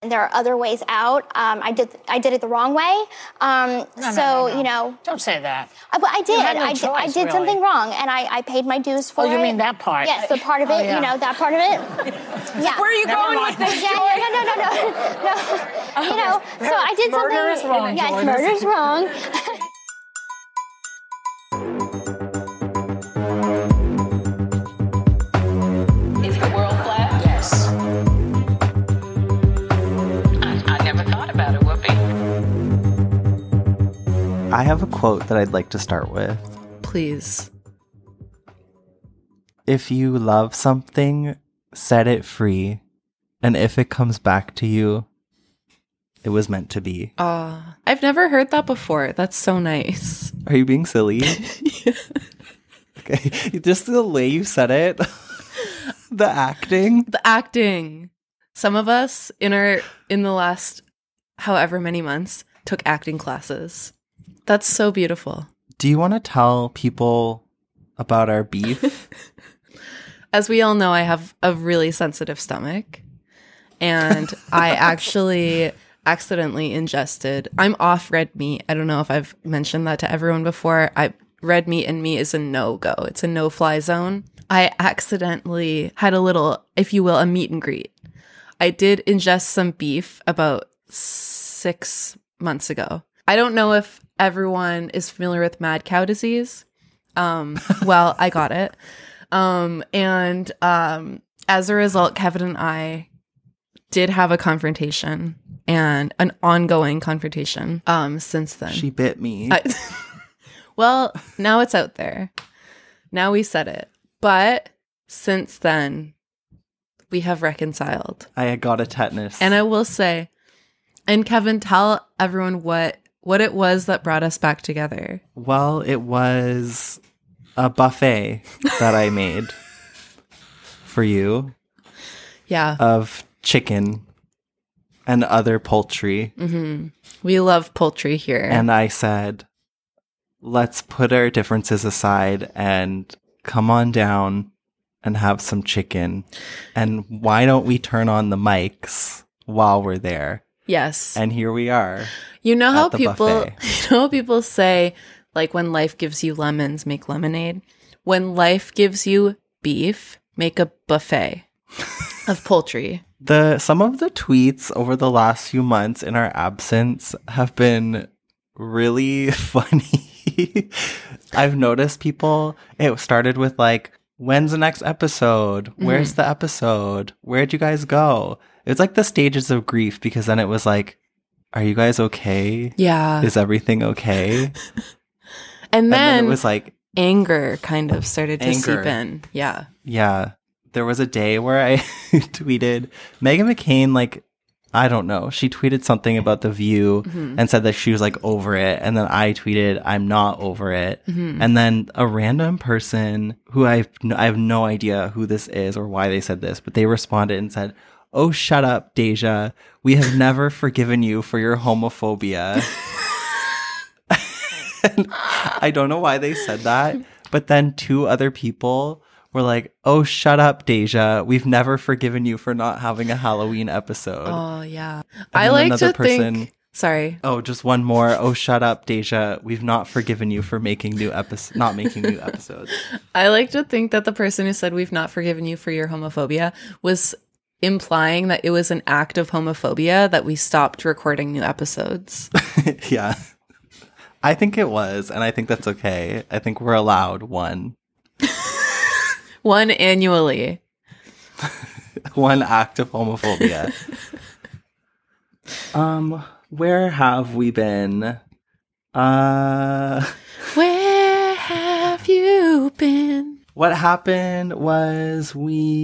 There are other ways out. I did it the wrong way. No. You know. Don't say that. But I did. You had no I choice, did really. something wrong, and I paid my dues for it. Oh, you mean that part? Yes, the part of it. yeah. You know, that part of it. Yeah. Where are you Never going mind. with this? Yeah, no. You know, so I did something. Murder is wrong, Yes, Jordan. murder is wrong. Is the world flat? Yes. I never thought about it, Whoopi. I have a quote that I'd like to start with. Please. If you love something, set it free. And if it comes back to you, it was meant to be. I've never heard that before. That's so nice. Are you being silly? Okay. Just the way you said it. The acting. The acting. Some of us in the last however many months took acting classes. That's so beautiful. Do you want to tell people about our beef? As we all know, I have a really sensitive stomach. And I actually accidentally ingested. I'm off red meat. I don't know if I've mentioned that to everyone before. Red meat in me is a no-go. It's a no-fly zone. I accidentally had a little, if you will, a meet and greet. I did ingest some beef about 6 months ago. I don't know if everyone is familiar with mad cow disease. Well, I got it. And as a result, Kevin and I did have a confrontation and an ongoing confrontation since then. She bit me. Well, now it's out there. Now we said it. But since then, we have reconciled. I got a tetanus. And I will say, and Kevin, tell everyone what it was that brought us back together. Well, it was a buffet that I made for you. Yeah. Of chicken and other poultry. Mm-hmm. We love poultry here. And I said, let's put our differences aside and come on down and have some chicken. And why don't we turn on the mics while we're there? Yes. And here we are. You know how at the people buffet. say, like, when life gives you lemons, make lemonade. When life gives you beef, make a buffet of poultry. Some of the tweets over the last few months in our absence have been really funny. I've noticed people, it started with like, when's the next episode? Where's the episode? Where'd you guys go? It was like the stages of grief, because then it was like, are you guys okay? Yeah. Is everything okay? And then it was like anger kind of started to Anger. seep in. Yeah. Yeah. There was a day where I tweeted Meghan McCain, like, I don't know. She tweeted something about The View and said that she was like over it. And then I tweeted, I'm not over it. And then a random person who I have no idea who this is or why they said this, but they responded and said, oh, shut up, Deja. We have never forgiven you for your homophobia. And I don't know why they said that. But then 2 other people were like, oh, shut up, Deja. We've never forgiven you for not having a Halloween episode. Oh, yeah. And I then like another to think... Sorry. Oh, just one more. Oh, shut up, Deja. We've not forgiven you for not making new episodes. I like to think that the person who said we've not forgiven you for your homophobia was implying that it was an act of homophobia that we stopped recording new episodes. Yeah. I think it was, and I think that's okay. I think we're allowed one. One annually. One act of homophobia. Where have we been? Where have you been? What happened was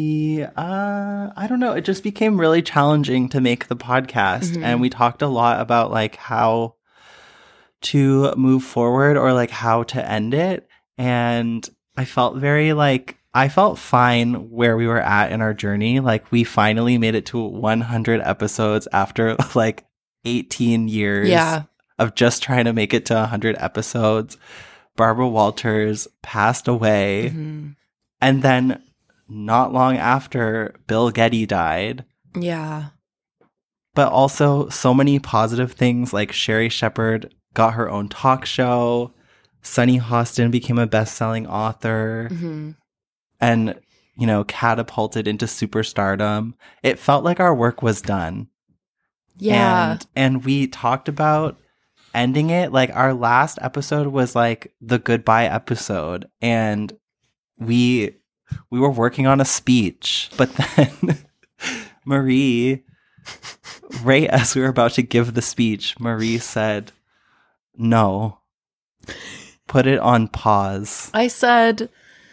I don't know, it just became really challenging to make the podcast. And we talked a lot about like how to move forward or like how to end it. And I felt I felt fine where we were at in our journey. Like, we finally made it to 100 episodes after like 18 years of just trying to make it to 100 episodes. Barbara Walters passed away. And then not long after, Bill Getty died. Yeah. but also so many positive things, like Sherry Shepherd got her own talk show. Sunny Hostin became a best-selling author and, you know, catapulted into superstardom. It felt like our work was done. Yeah. And we talked about ending it. Like, our last episode was like the goodbye episode, and we were working on a speech, but then Marie, right as we were about to give the speech, Marie said, "No, put it on pause." I said,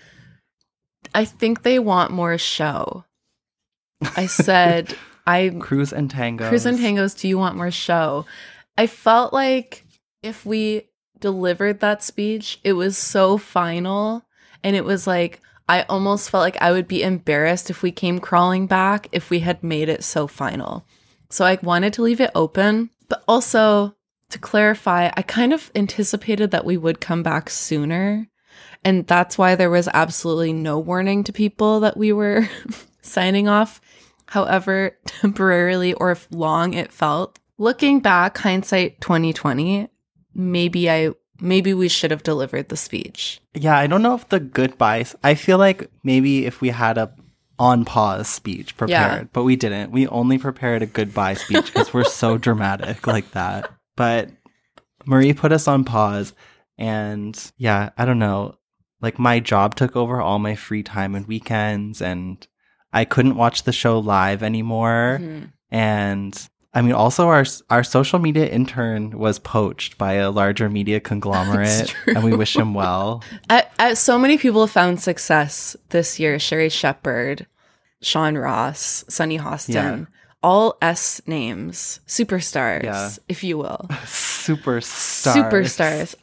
I think they want more show. I said, Cruise and Tangos. Do you want more show? I felt like if we delivered that speech, it was so final. And it was like, I almost felt like I would be embarrassed if we came crawling back if we had made it so final. So I wanted to leave it open. But also, to clarify, I kind of anticipated that we would come back sooner. And that's why there was absolutely no warning to people that we were signing off, however temporarily or if long it felt. Looking back, hindsight 2020, maybe we should have delivered the speech. Yeah, I don't know if the goodbyes. I feel like maybe if we had a on pause speech prepared, but we didn't. We only prepared a goodbye speech because we're so dramatic like that. But Marie put us on pause, and yeah, I don't know. Like, my job took over all my free time and weekends, and I couldn't watch the show live anymore. And I mean, also our social media intern was poached by a larger media conglomerate, and we wish him well. So many people found success this year. Sherry Shepherd, Sean Ross, Sunny Hostin, all S names, superstars, if you will. Superstars.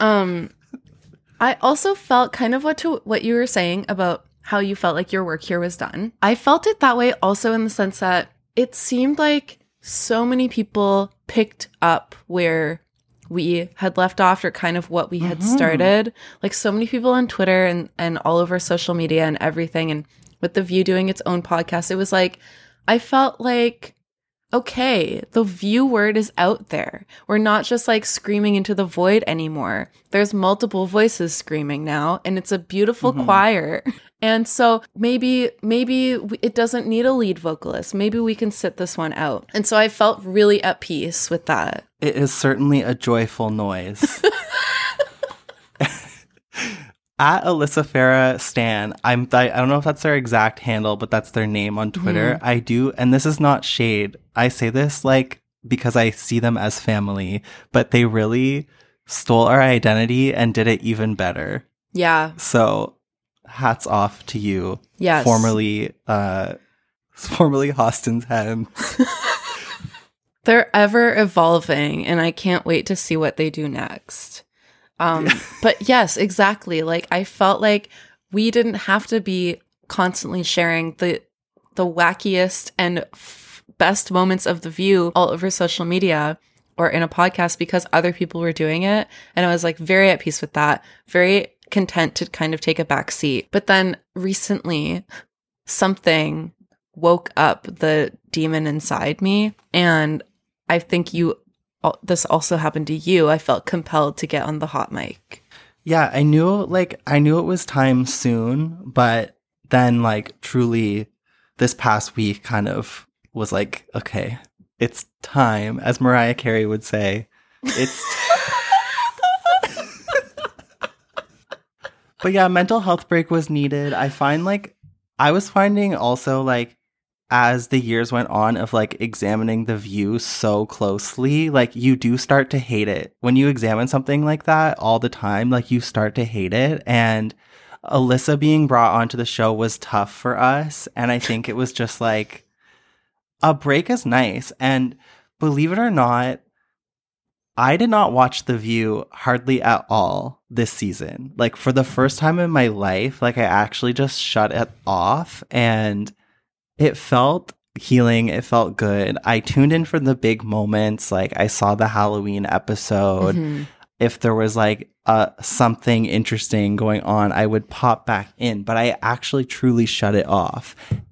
I also felt kind of what you were saying about how you felt like your work here was done. I felt it that way also in the sense that it seemed like so many people picked up where we had left off or kind of what we had started. Like, so many people on Twitter and all over social media and everything. And with The View doing its own podcast, it was like, I felt like, okay, the View word is out there. We're not just like screaming into the void anymore. There's multiple voices screaming now, and it's a beautiful choir. And so maybe it doesn't need a lead vocalist. Maybe we can sit this one out. And so I felt really at peace with that. It is certainly a joyful noise. At Alyssa Farah Stan, I don't know if that's their exact handle, but that's their name on Twitter. I do, and this is not shade. I say this like because I see them as family, but they really stole our identity and did it even better. Yeah. So hats off to you. Yes. Formerly Hostin's Hens. They're ever evolving, and I can't wait to see what they do next. But yes, exactly. Like, I felt like we didn't have to be constantly sharing the wackiest and best moments of The View all over social media or in a podcast because other people were doing it. And I was like very at peace with that, very content to kind of take a back seat. But then recently something woke up the demon inside me. And I think this also happened to you. I felt compelled to get on the hot mic. Yeah, I knew it was time soon, but then like truly this past week kind of was like, okay, it's time, as Mariah Carey would say. But yeah, mental health break was needed. I was finding also like as the years went on of like examining The View so closely, like you do start to hate it. When you examine something like that all the time, like you start to hate it. And Alyssa being brought onto the show was tough for us. And I think it was just like, a break is nice. And believe it or not, I did not watch The View hardly at all this season. Like, for the first time in my life, like I actually just shut it off, and it felt healing. It felt good. I tuned in for the big moments. Like, I saw the Halloween episode. Mm-hmm. If there was like something interesting going on, I would pop back in. But I actually truly shut it off.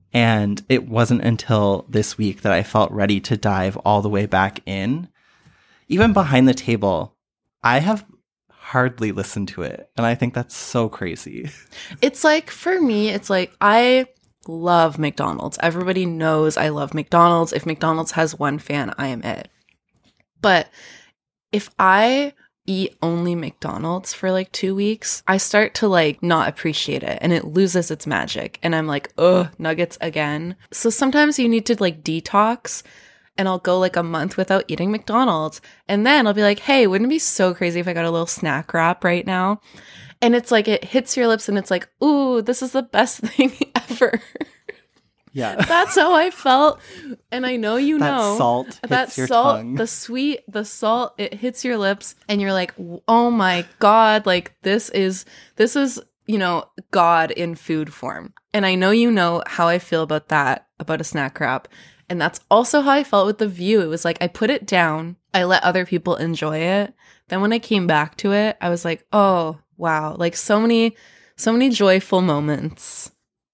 And it wasn't until this week that I felt ready to dive all the way back in. Even Behind the Table, I have hardly listened to it. And I think that's so crazy. It's like, for me, it's like, I love McDonald's. Everybody knows I love McDonald's. If McDonald's has one fan, I am it. But if I eat only McDonald's for like 2 weeks, I start to like not appreciate it and it loses its magic. And I'm like, ugh, nuggets again. So sometimes you need to like detox, and I'll go like a month without eating McDonald's. And then I'll be like, hey, wouldn't it be so crazy if I got a little snack wrap right now? And it's like, it hits your lips and it's like, ooh, this is the best thing ever. Yeah. That's how I felt. And I know you know. That salt hits your tongue. The salt, it hits your lips and you're like, oh my God, like this is, you know, God in food form. And I know you know how I feel about that, about a snack wrap. And that's also how I felt with The View. It was like, I put it down, I let other people enjoy it. Then when I came back to it, I was like, oh, wow. Like so many joyful moments.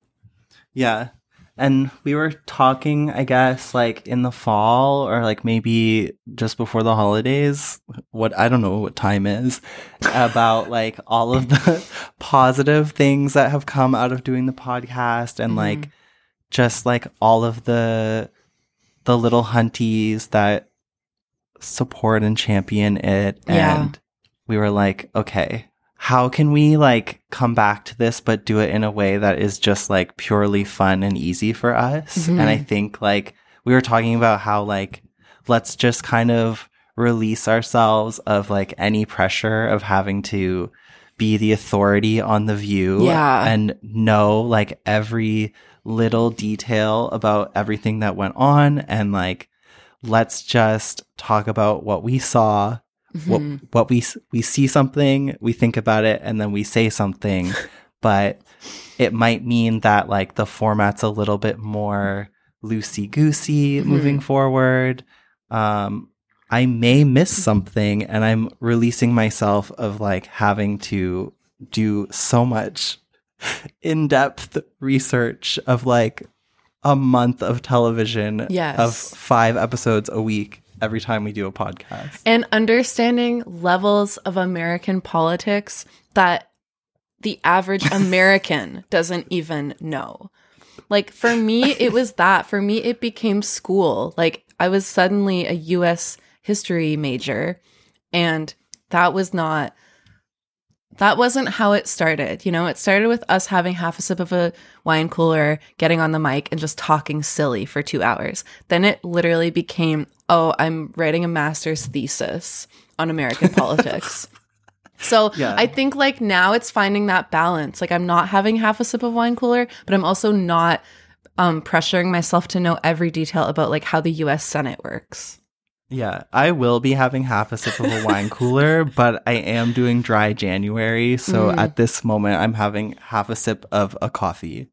Yeah. And we were talking, I guess, like in the fall or like maybe just before the holidays, I don't know what time is, about like all of the positive things that have come out of doing the podcast and like just like all of the little hunties that support and champion it. And we were like, okay, how can we like come back to this but do it in a way that is just like purely fun and easy for us? And I think like we were talking about how like let's just kind of release ourselves of like any pressure of having to be the authority on The View and know like every little detail about everything that went on, and like let's just talk about what we saw. What we see something, we think about it, and then we say something. But it might mean that like the format's a little bit more loosey-goosey moving forward. I may miss something, and I'm releasing myself of like having to do so much in-depth research of like a month of television of 5 episodes a week every time we do a podcast. And understanding levels of American politics that the average American doesn't even know. Like for me, it was that. For me, it became school. Like I was suddenly a US history major, and that wasn't how it started. You know, it started with us having half a sip of a wine cooler, getting on the mic and just talking silly for 2 hours. Then it literally became, oh, I'm writing a master's thesis on American politics. So I think like now it's finding that balance. Like I'm not having half a sip of wine cooler, but I'm also not pressuring myself to know every detail about like how the US Senate works. Yeah, I will be having half a sip of a wine cooler, but I am doing dry January. So at this moment, I'm having half a sip of a coffee.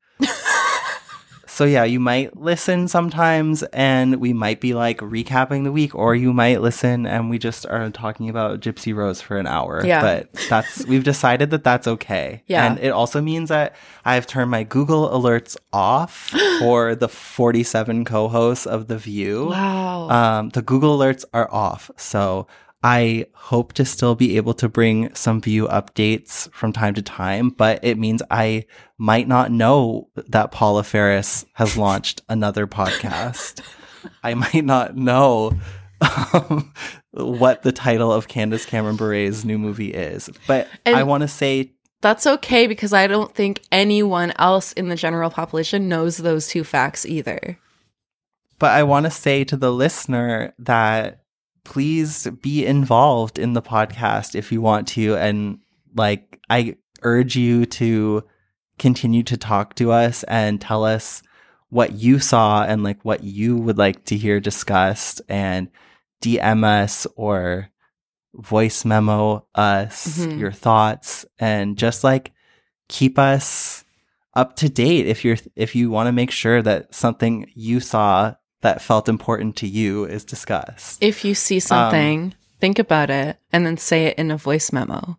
So yeah, you might listen sometimes and we might be like recapping the week, or you might listen and we just are talking about Gypsy Rose for an hour. Yeah. But we've decided that that's okay. Yeah. And it also means that I've turned my Google alerts off for the 47 co-hosts of The View. Wow. The Google alerts are off. So I hope to still be able to bring some View updates from time to time, but it means I might not know that Paula Ferris has launched another podcast. I might not know what the title of Candace Cameron Bure's new movie is. But I want to say that's okay, because I don't think anyone else in the general population knows those two facts either. But I want to say to the listener that please be involved in the podcast if you want to. And like, I urge you to continue to talk to us and tell us what you saw and like what you would like to hear discussed, and DM us or voice memo us your thoughts, and just like keep us up to date if you want to make sure that something you saw that felt important to you is discussed. If you see something, think about it and then say it in a voice memo.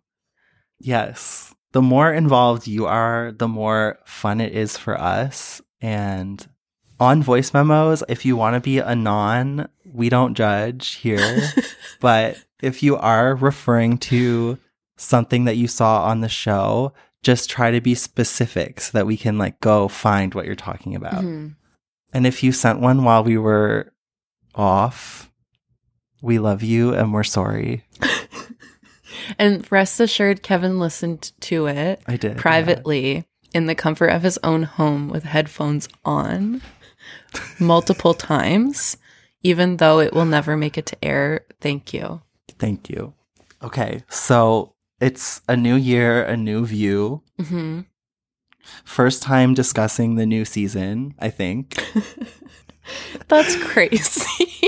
Yes. The more involved you are, the more fun it is for us. And on voice memos, if you want to be anon, we don't judge here. But if you are referring to something that you saw on the show, just try to be specific so that we can like go find what you're talking about. Mm-hmm. And if you sent one while we were off, we love you and we're sorry. And rest assured, Kevin listened to it. I did, privately in the comfort of his own home with headphones on multiple times, even though it will never make it to air. Thank you. Thank you. Okay, so it's a new year, a new view. Mm-hmm. First time discussing the new season, I think. That's crazy.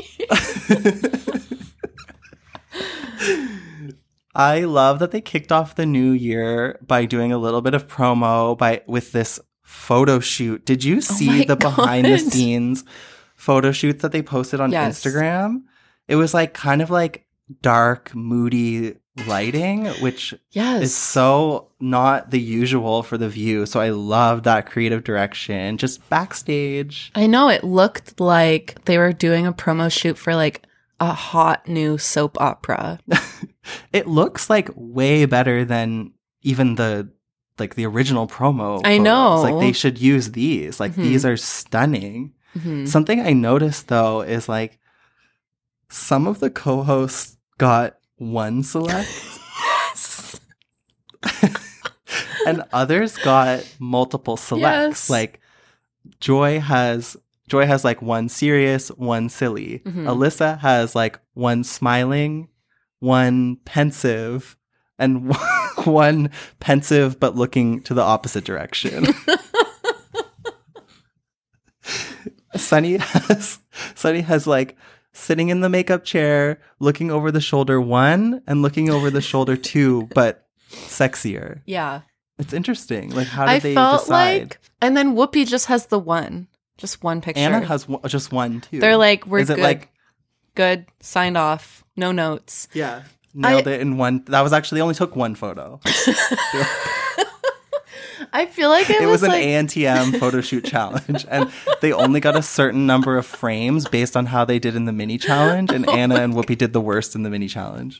I love that they kicked off the new year by doing a little bit of promo with this photo shoot. Did you see the behind the scenes photo shoots that they posted on Instagram? It was like kind of like dark, moody lighting, which is so not the usual for The View. So I love that creative direction. Just backstage. I know, it looked like they were doing a promo shoot for like a hot new soap opera. It looks like way better than even the original promo. I know. Like they should use these. Like these are stunning. Mm-hmm. Something I noticed though is like some of the co-hosts got one select. Yes. And others got multiple selects. Yes. Like Joy has like one serious, one silly. Mm-hmm. Alyssa has like one smiling, one pensive, and one pensive but looking to the opposite direction. Sunny has like sitting in the makeup chair, looking over the shoulder one and looking over the shoulder two, but sexier. Yeah. It's interesting. Like, how did they felt decide? like, and then Whoopi just has just one picture. Anna has just one too. They're like, we're Is good. it like, good, signed off, no notes. yeah, nailed it in one. That was actually, they only took one photo. I feel like it was an like... ANTM photo shoot challenge, and they only got a certain number of frames based on how they did in the mini challenge, and Anna and Whoopi did the worst in the mini challenge.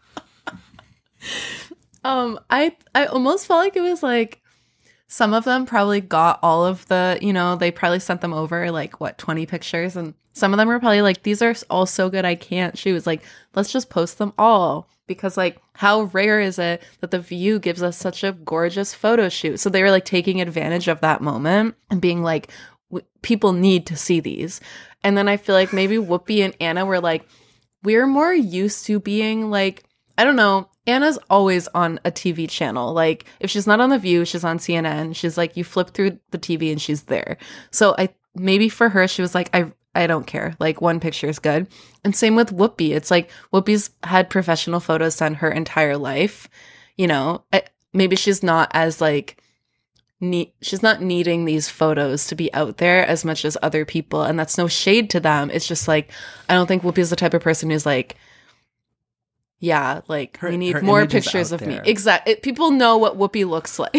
I almost felt like it was like some of them probably got all of the, they probably sent them over like 20 pictures, and some of them were probably like, these are all so good I can't choose. Like, let's just post them all, because like how rare is it that The View gives us such a gorgeous photo shoot? So they were like taking advantage of that moment and being like, people need to see these. And then I feel like maybe Whoopi and Anna were like, we're more used to being like, I don't know, Anna's always on a TV channel. Like, if she's not on The View, she's on CNN. She's like, you flip through the TV and she's there. So maybe for her, she was like, I don't care. Like, one picture is good. And same with Whoopi. It's like Whoopi's had professional photos done her entire life. Maybe she's not as like, she's not needing these photos to be out there as much as other people. And that's no shade to them. It's just like, I don't think Whoopi's the type of person who's like, yeah, like we need more pictures of me. Exactly. People know what Whoopi looks like.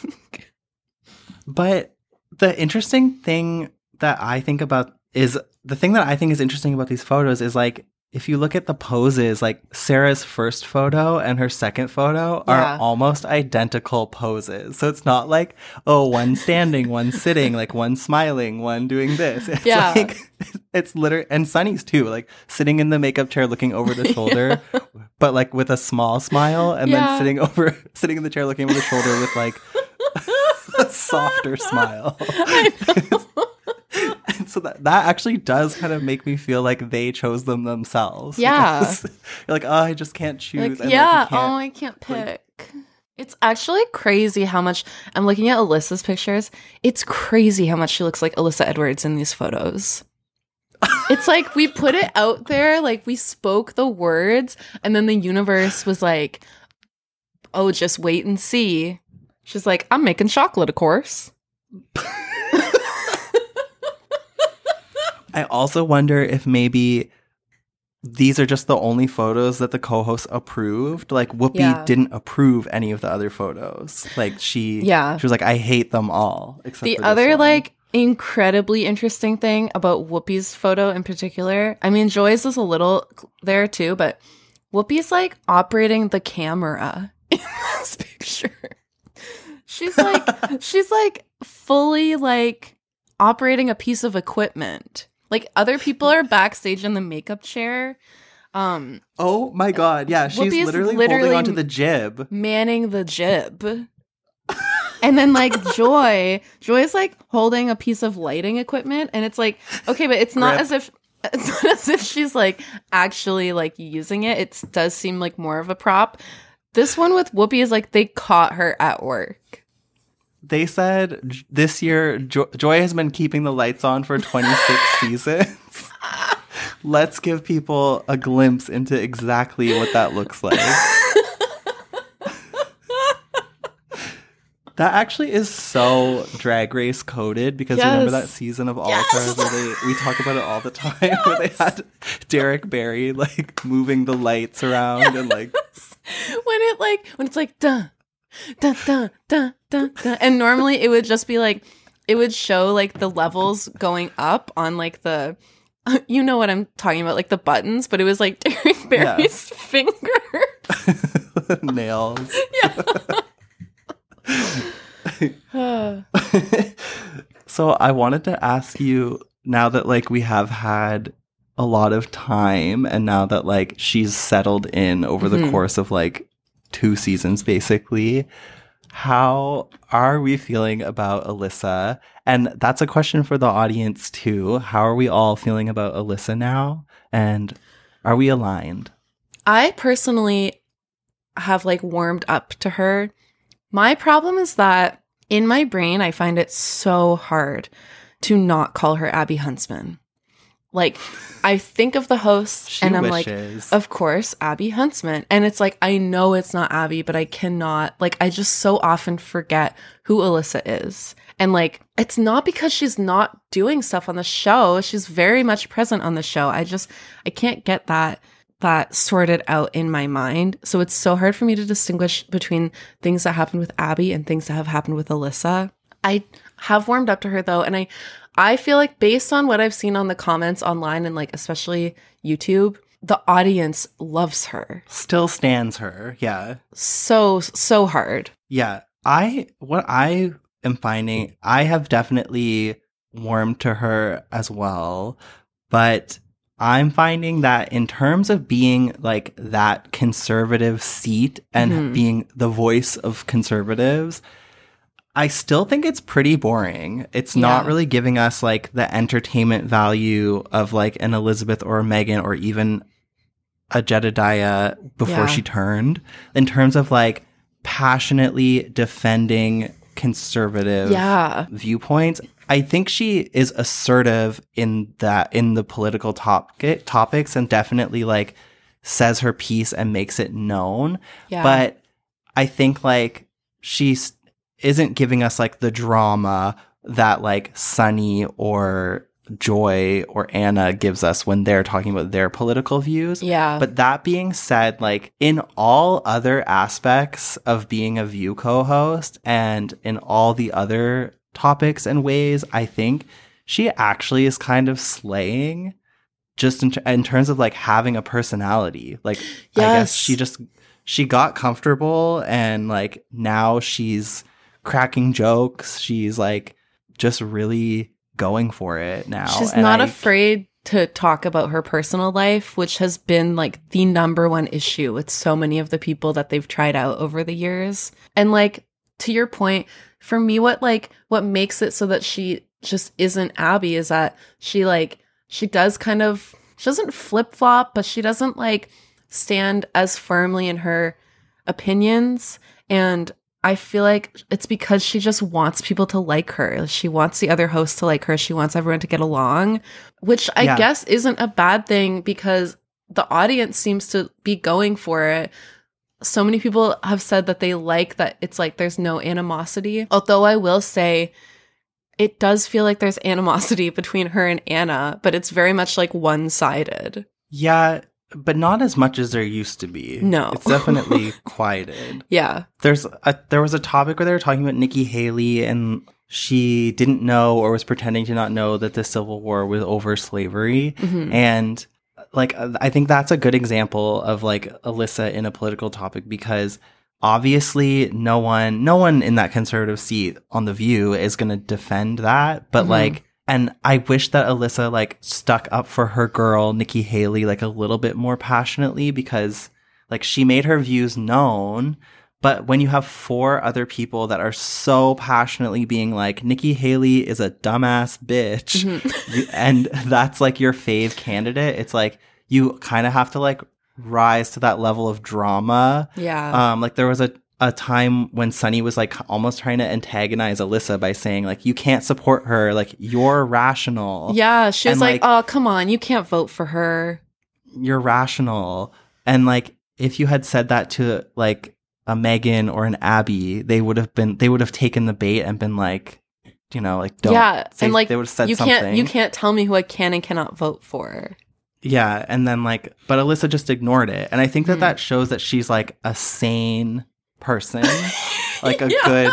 But the interesting thing that I think about is interesting about these photos is like, if you look at the poses, like Sarah's first photo and her second photo are almost identical poses. So it's not like, oh, one standing, one sitting, like one smiling, one doing this. It's like, it's literally, and Sunny's too, like sitting in the makeup chair looking over the shoulder, but like with a small smile, and then sitting in the chair looking over the shoulder with like a softer smile. I know. And so that actually does kind of make me feel like they chose them themselves. Yeah. You're like, oh, I just can't choose. Like, I can't pick. It's actually crazy how much, I'm looking at Alyssa's pictures. It's crazy how much she looks like Alyssa Edwards in these photos. It's like we put it out there, like we spoke the words, and then the universe was like, oh, just wait and see. She's like, I'm making chocolate, of course. I also wonder if maybe these are just the only photos that the co-hosts approved. Like Whoopi didn't approve any of the other photos. Like she was like, I hate them all. Except the for other this one. like incredibly interesting thing about Whoopi's photo in particular. I mean, Joy's is a little there too, but Whoopi's like operating the camera in this picture. She's like fully like operating a piece of equipment. Like other people are backstage in the makeup chair. Oh my god, yeah, she's Whoopi is literally holding onto the jib. Manning the jib. And then like Joy's like holding a piece of lighting equipment, and it's like, okay, but it's not as if she's like actually like using it. It does seem like more of a prop. This one with Whoopi is like they caught her at work. They said this year Joy has been keeping the lights on for 26 seasons. Let's give people a glimpse into exactly what that looks like. That actually is so Drag Race coded, because remember that season of All Stars where we talk about it all the time, where they had Derek Barry like moving the lights around and like when it's like dun dun dun dun dun dun, and normally it would just be like it would show like the levels going up on like the you know what I'm talking about, like the buttons, but it was like Derek Barry's finger nails. So I wanted to ask you, now that like we have had a lot of time and now that like she's settled in over the course of like 2 seasons basically, how are we feeling about Alyssa? And that's a question for the audience too. How are we all feeling about Alyssa now? And are we aligned? I personally have like warmed up to her. My problem is that in my brain, I find it so hard to not call her Abby Huntsman. Like, I think of the host and I'm like, of course, Abby Huntsman. And it's like, I know it's not Abby, but I cannot, like, I just so often forget who Alyssa is. And like, it's not because she's not doing stuff on the show. She's very much present on the show. I can't get that sorted out in my mind. So it's so hard for me to distinguish between things that happened with Abby and things that have happened with Alyssa. I have warmed up to her though, and I feel like based on what I've seen on the comments online and like especially YouTube, the audience loves her. Still stands her. Yeah. So hard. Yeah. What I am finding, I have definitely warmed to her as well, but I'm finding that in terms of being like that conservative seat and being the voice of conservatives, I still think it's pretty boring. It's not really giving us like the entertainment value of like an Elizabeth or a Megan or even a Jedediah before she turned, in terms of like passionately defending conservative viewpoints. I think she is assertive in the political topics and definitely like says her piece and makes it known. Yeah. But I think like she isn't giving us like the drama that like Sunny or Joy or Anna gives us when they're talking about their political views. Yeah. But that being said, like in all other aspects of being a View co-host and in all the other topics and ways, I think she actually is kind of slaying just in terms of like having a personality. Like, I guess she got comfortable and like now she's cracking jokes. She's like just really going for it now. She's not afraid to talk about her personal life, which has been like the number one issue with so many of the people that they've tried out over the years. And like, to your point, for me, what makes it so that she just isn't Abby is that she doesn't flip-flop, but she doesn't like stand as firmly in her opinions. And I feel like it's because she just wants people to like her. She wants the other hosts to like her. She wants everyone to get along, which I guess isn't a bad thing because the audience seems to be going for it. So many people have said that they like that it's like there's no animosity. Although I will say it does feel like there's animosity between her and Anna, but it's very much like one-sided. Yeah, but not as much as there used to be. No. It's definitely quieted. Yeah. There was a topic where they were talking about Nikki Haley and she didn't know or was pretending to not know that the Civil War was over slavery. And like, I think that's a good example of like Alyssa in a political topic, because obviously no one in that conservative seat on The View is going to defend that. But like, and I wish that Alyssa like stuck up for her girl, Nikki Haley, like a little bit more passionately, because like she made her views known. But when you have 4 other people that are so passionately being like, Nikki Haley is a dumbass bitch, and that's like your fave candidate, it's like you kind of have to like rise to that level of drama. Yeah. Like there was a time when Sunny was like almost trying to antagonize Alyssa by saying like, you can't support her, like you're rational. Yeah, she was And, like, oh, come on, you can't vote for her. You're rational. And like, if you had said that to like a Megan or an Abby, they would have taken the bait and been like, you know, like, don't. Yeah, say, and like, they would have said you something. You can't tell me who I can and cannot vote for. Yeah, and then like, but Alyssa just ignored it. And I think that shows that she's like a sane person, like a good,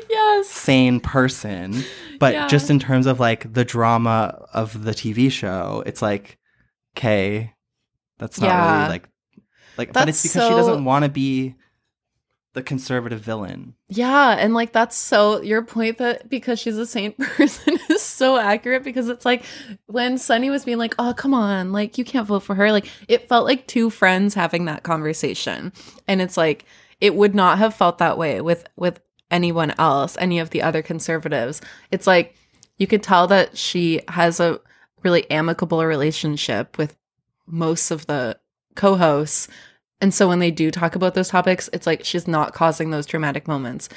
sane person. But just in terms of like the drama of the TV show, it's like, okay, that's not really like, but it's because she doesn't want to be the conservative villain. Yeah, and like that's so your point that because she's a sane person is so accurate, because it's like when Sunny was being like, oh, come on, like you can't vote for her, like it felt like 2 friends having that conversation. And it's like it would not have felt that way with anyone else, any of the other conservatives. It's like you could tell that she has a really amicable relationship with most of the co-hosts. And so when they do talk about those topics, it's like she's not causing those dramatic moments.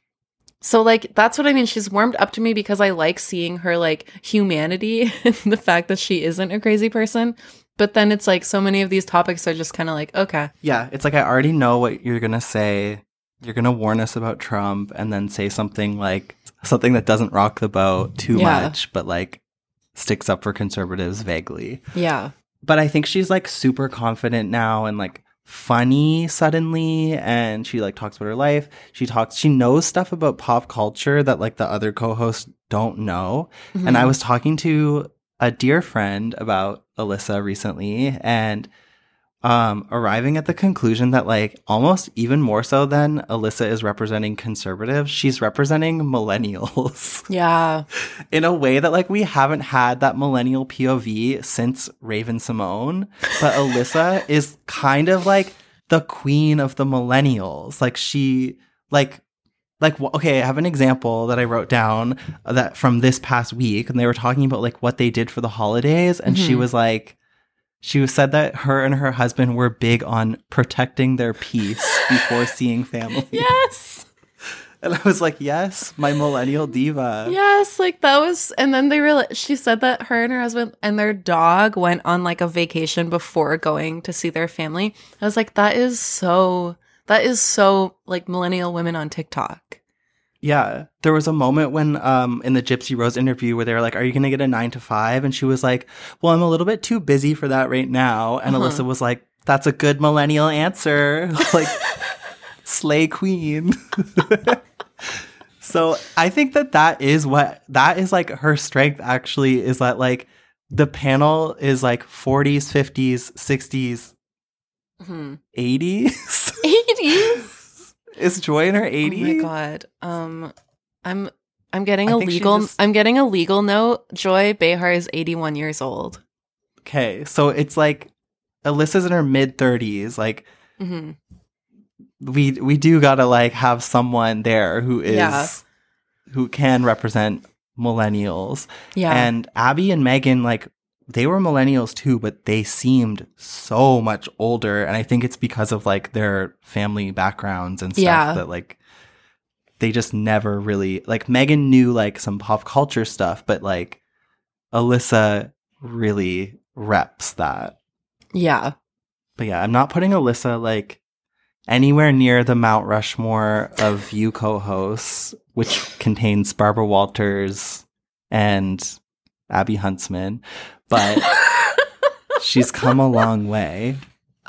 So like that's what I mean. She's warmed up to me because I like seeing her like humanity and the fact that she isn't a crazy person. But then it's like so many of these topics are just kind of like, okay. Yeah, it's like I already know what you're going to say. You're going to warn us about Trump and then say something like something that doesn't rock the boat too much, but like sticks up for conservatives vaguely. Yeah. But I think she's like super confident now and like funny suddenly, and she like talks about her life. She knows stuff about pop culture that like the other co-hosts don't know. And I was talking to a dear friend about Alyssa recently, and arriving at the conclusion that like almost even more so than Alyssa is representing conservatives, she's representing millennials. Yeah. In a way that like we haven't had that millennial POV since Raven Simone, but Alyssa is kind of like the queen of the millennials. Like she like okay, I have an example that I wrote down that from this past week, and they were talking about like what they did for the holidays, and she was like, she said that her and her husband were big on protecting their peace before seeing family. Yes. And I was like, yes, my millennial diva. Yes, like that was, and then she said that her and her husband and their dog went on like a vacation before going to see their family. I was like, that is so like millennial women on TikTok. Yeah. There was a moment when in the Gypsy Rose interview where they were like, are you going to get a 9 to 5? And she was like, well, I'm a little bit too busy for that right now. And Alyssa was like, that's a good millennial answer. Like, slay queen. So I think that is like her strength actually, is that like the panel is like 40s, 50s, 60s, 80s. 80s? Is Joy in her 80s? Oh my god. I'm getting a legal note. Joy Behar is 81 years old. Okay, so it's like Alyssa's in her mid 30s. Like we do gotta like have someone there who is who can represent millennials. Yeah. And Abby and Megan, like they were millennials too, but they seemed so much older. And I think it's because of like their family backgrounds and stuff that like they just never really, like Megan knew like some pop culture stuff, but like Alyssa really reps that. Yeah. But yeah, I'm not putting Alyssa like anywhere near the Mount Rushmore of View co-hosts, which contains Barbara Walters and Abby Huntsman, but she's come a long way.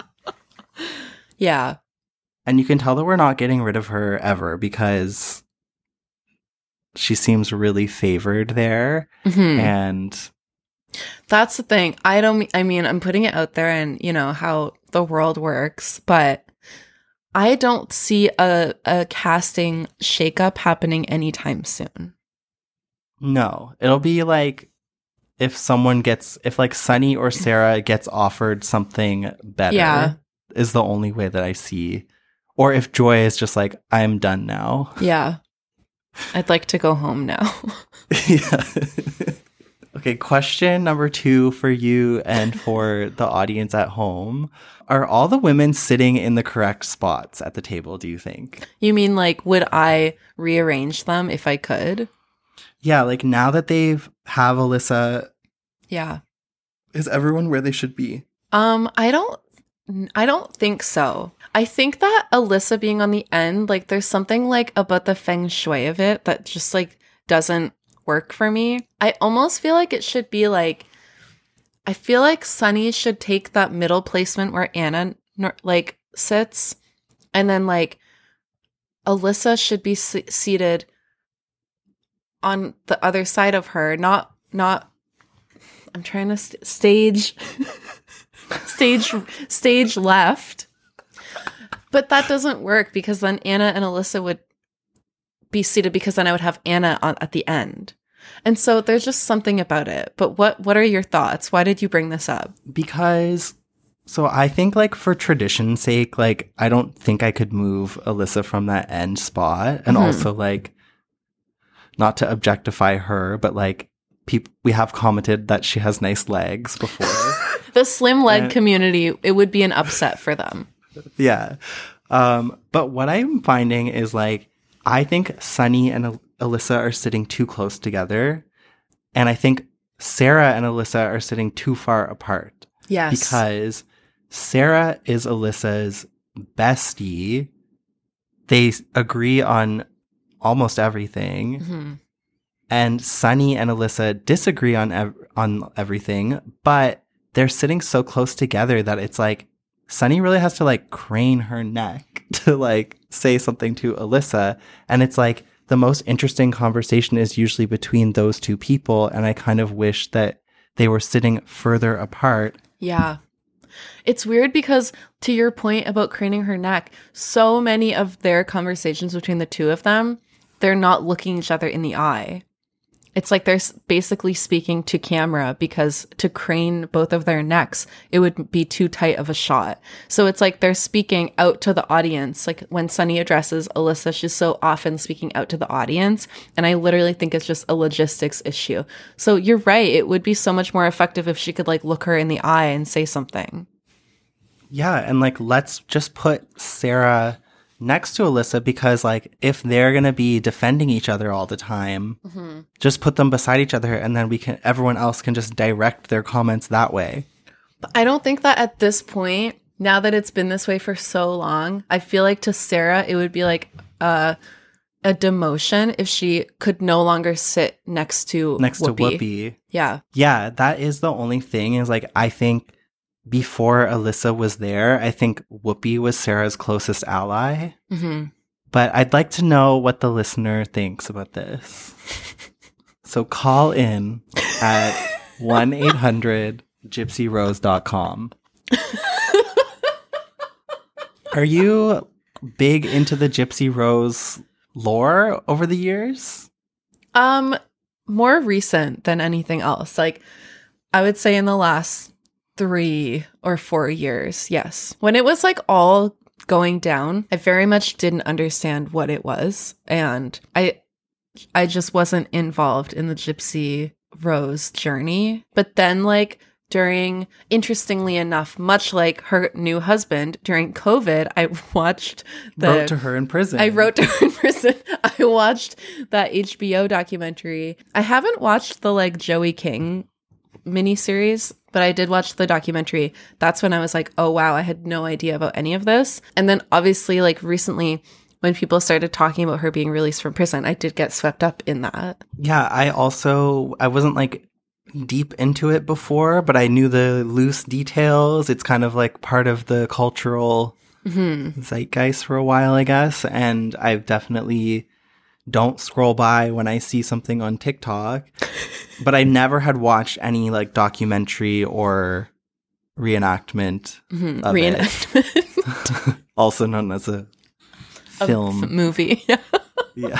Yeah. And you can tell that we're not getting rid of her ever, because she seems really favored there. And That's the thing. I mean, I'm putting it out there and, you know, how the world works, but I don't see a casting shakeup happening anytime soon. no, it'll be like if like Sunny or Sarah gets offered something better, Yeah. is the only way that I see. Or if Joy is just like, I'm done now. Yeah. I'd like to go home now. Yeah. Okay, question number 2 for you and for the audience at home. Are all the women sitting in the correct spots at the table, do you think? You mean like, would I rearrange them if I could? Yeah, like now that have Alyssa, Yeah. is everyone where they should be? I don't think so. I think that Alyssa being on the end, like there's something like about the feng shui of it that just like doesn't work for me. I almost feel like it should be like, I feel like Sunny should take that middle placement where Anna like sits, and then like Alyssa should be seated on the other side of her, not I'm trying to stage left. But that doesn't work because then Anna and Alyssa would be seated, because then I would have Anna at the end. And so there's just something about it. But what are your thoughts? Why did you bring this up? Because, so I think like for tradition's sake, like I don't think I could move Alyssa from that end spot. And also like, not to objectify her, but like we have commented that she has nice legs before. The slim leg community, it would be an upset for them. Yeah. But what I'm finding is like, I think Sunny and Alyssa are sitting too close together. And I think Sarah and Alyssa are sitting too far apart. Yes. Because Sarah is Alyssa's bestie. They agree on almost everything. And Sunny and Alyssa disagree on everything, but they're sitting so close together that it's like Sunny really has to like crane her neck to like say something to Alyssa. And it's like the most interesting conversation is usually between those two people. And I kind of wish that they were sitting further apart. Yeah. It's weird because, to your point about craning her neck, so many of their conversations between the two of them, they're not looking each other in the eye. It's like they're basically speaking to camera, because to crane both of their necks, it would be too tight of a shot. So it's like they're speaking out to the audience. Like when Sunny addresses Alyssa, she's so often speaking out to the audience. And I literally think it's just a logistics issue. So you're right. It would be so much more effective if she could like look her in the eye and say something. Yeah. And like, let's just put Sarah next to Alyssa, because like if they're gonna be defending each other all the time, just put them beside each other, and then everyone else can just direct their comments that way. But I don't think that at this point, now that it's been this way for so long, I feel like to Sarah it would be like a demotion if she could no longer sit next to Whoopi. Yeah. Yeah, that is the only thing, is like I think before Alyssa was there, I think Whoopi was Sarah's closest ally. But I'd like to know what the listener thinks about this. So call in at 1-800-GypsyRose.com. Are you big into the Gypsy Rose lore over the years? More recent than anything else. Like, I would say in the last 3 or 4 years, yes. When it was like all going down, I very much didn't understand what it was, and I just wasn't involved in the Gypsy Rose journey. But then like interestingly enough, much like her new husband, during COVID, I watched Wrote to her in prison. I wrote to her in prison. I watched that HBO documentary. I haven't watched the like Joey King miniseries, but I did watch the documentary. That's when I was like, oh wow, I had no idea about any of this. And then obviously like recently, when people started talking about her being released from prison, I did get swept up in that. Yeah, I wasn't like deep into it before, but I knew the loose details. It's kind of like part of the cultural zeitgeist for a while, I guess. And I've definitely don't scroll by when I see something on TikTok, but I never had watched any like documentary or reenactment of it. Also known as a film movie. Yeah.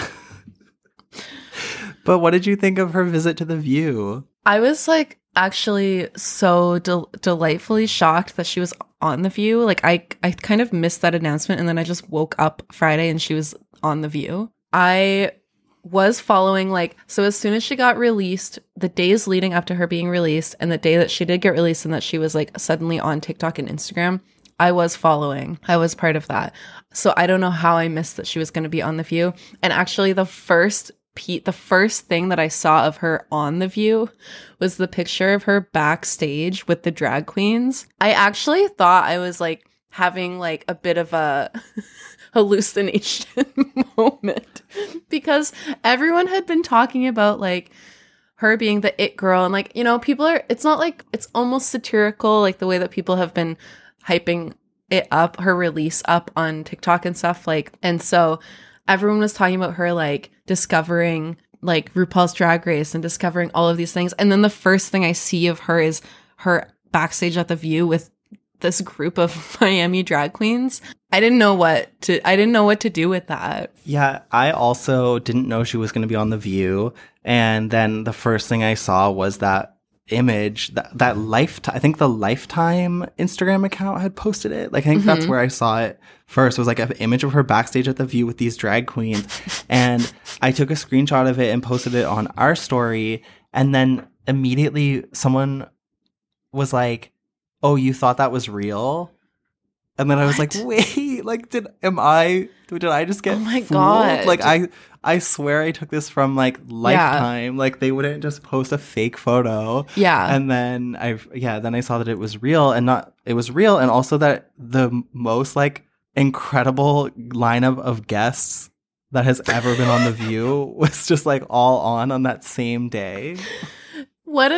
But what did you think of her visit to The View? I was like actually so delightfully shocked that she was on The View. Like I kind of missed that announcement, and then I just woke up Friday and she was on The View. I was following so as soon as she got released, the days leading up to her being released and the day that she did get released and that she was like suddenly on TikTok and Instagram, I was following. I was part of that. So I don't know how I missed that she was going to be on The View. And actually the first thing that I saw of her on The View was the picture of her backstage with the drag queens. I actually thought I was like having like a bit of a hallucination moment, because everyone had been talking about like her being the it girl, and like, you know, it's not like, it's almost satirical, like the way that people have been hyping it up, her release up on TikTok and stuff, like, and so everyone was talking about her like discovering like RuPaul's Drag Race and discovering all of these things. And then the first thing I see of her is her backstage at The View with this group of Miami drag queens. I didn't know what to do with that. Yeah, I also didn't know she was going to be on The View. And then the first thing I saw was that image, that Lifetime, I think the Lifetime Instagram account had posted it. Like, I think that's where I saw it first. It was like an image of her backstage at The View with these drag queens. And I took a screenshot of it and posted it on our story. And then immediately someone was like, "Oh, you thought that was real?" And then I was like, "Wait, like, did I just get fooled? God. Like, I swear I took this from like Lifetime. Yeah. Like, they wouldn't just post a fake photo." Yeah. And then I saw that it was real, and also that the most like incredible lineup of guests that has ever been on The View was just like all on that same day. What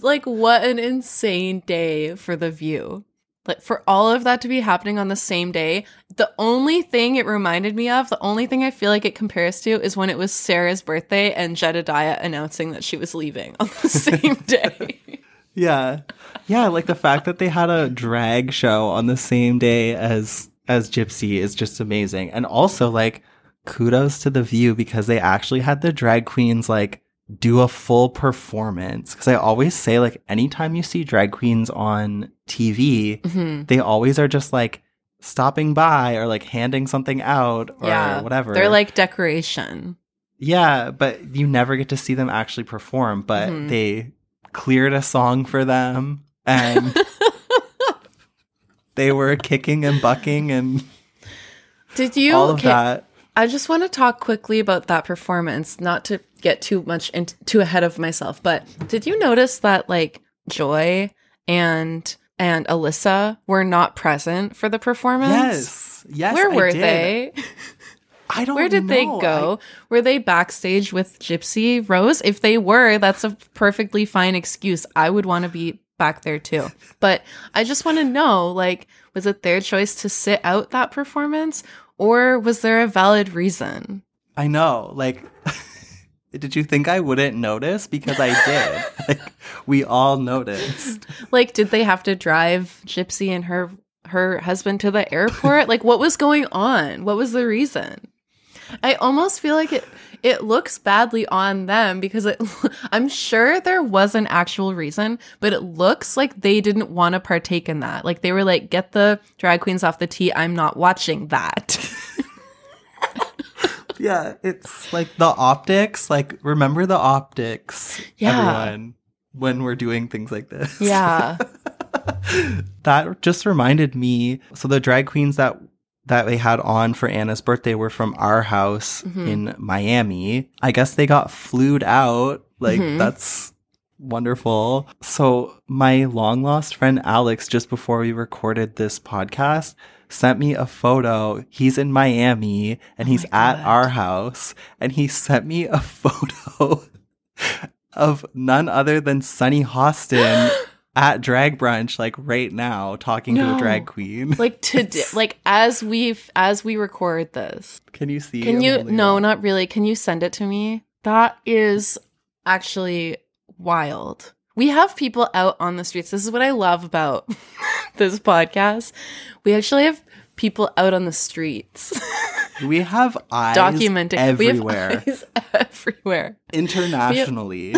an insane day for The View. Like, for all of that to be happening on the same day, the only thing it reminded me of, the only thing I feel like it compares to, is when it was Sarah's birthday and Jedediah announcing that she was leaving on the same day. Yeah. Yeah, like the fact that they had a drag show on the same day as Gypsy is just amazing. And also, like, kudos to The View, because they actually had the drag queens, like, do a full performance. Because I always say, like, anytime you see drag queens on TV, they always are just like stopping by or like handing something out or whatever. They're like decoration. Yeah, but you never get to see them actually perform. But they cleared a song for them, and they were kicking and bucking and all of that. I just want to talk quickly about that performance, not to get too ahead of myself, but did you notice that like Joy and Alyssa were not present for the performance? Yes. Where were they? I don't know. Where did they go? Were they backstage with Gypsy Rose? If they were, that's a perfectly fine excuse. I would want to be back there too. But I just want to know, like, was it their choice to sit out that performance, or was there a valid reason? I know. Like, did you think I wouldn't notice? Because I did. Like, we all noticed. Like, did they have to drive Gypsy and her husband to the airport? Like, what was going on? What was the reason? I almost feel like it looks badly on them, because I'm sure there was an actual reason, but it looks like they didn't want to partake in that. Like, they were like, "Get the drag queens off the tee. I'm not watching that." Yeah, it's like the optics. Like, remember the optics, everyone, when we're doing things like this. Yeah. That just reminded me. So the drag queens that they had on for Anna's birthday were from our house in Miami. I guess they got flued out. Like, that's wonderful. So my long lost friend Alex, just before we recorded this podcast, sent me a photo. He's in Miami and he's at our house, and he sent me a photo of none other than Sunny Hostin at drag brunch like right now talking to a drag queen. Like today, like as we record this. Can you see? Can you? No, not really. Can you send it to me? That is actually wild. We have people out on the streets. This is what I love about this podcast. We actually have people out on the streets. We have eyes documenting everywhere. We have eyes everywhere. Internationally.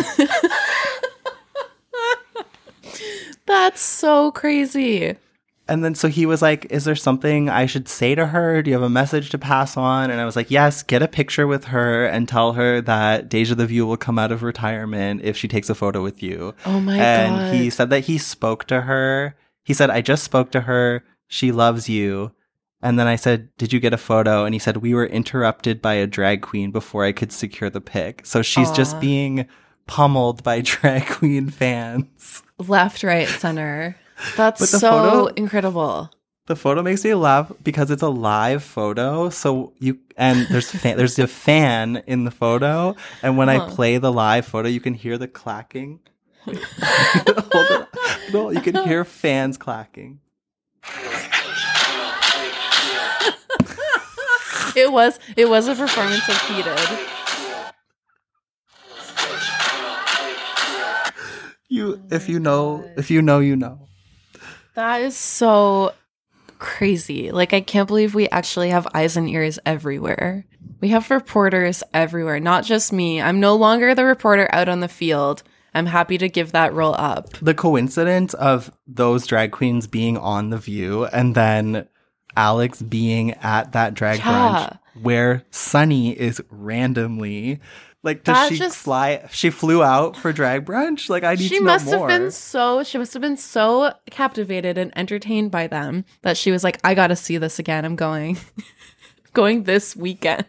That's so crazy. And then so he was like, is there something I should say to her? Do you have a message to pass on? And I was like, yes, get a picture with her and tell her that Deja the View will come out of retirement if she takes a photo with you. Oh my God. And he said that he spoke to her. He said, I just spoke to her. She loves you. And then I said, did you get a photo? And he said, we were interrupted by a drag queen before I could secure the pic. So she's just being pummeled by drag queen fans. Left, right, center. That's so photo, incredible. The photo makes me laugh because it's a live photo. So there's a fan in the photo. And when I play the live photo, you can hear the clacking. Hold it. No, you can hear fans clacking. It was a performance of Heated. If you know, you know. That is so crazy. Like, I can't believe we actually have eyes and ears everywhere. We have reporters everywhere, not just me. I'm no longer the reporter out on the field. I'm happy to give that role up. The coincidence of those drag queens being on The View and then Alex being at that drag brunch where Sunny is randomly... Like, does she fly? She flew out for drag brunch? Like, I need to know more. She must have been so captivated and entertained by them that she was like, I gotta see this again. I'm going this weekend.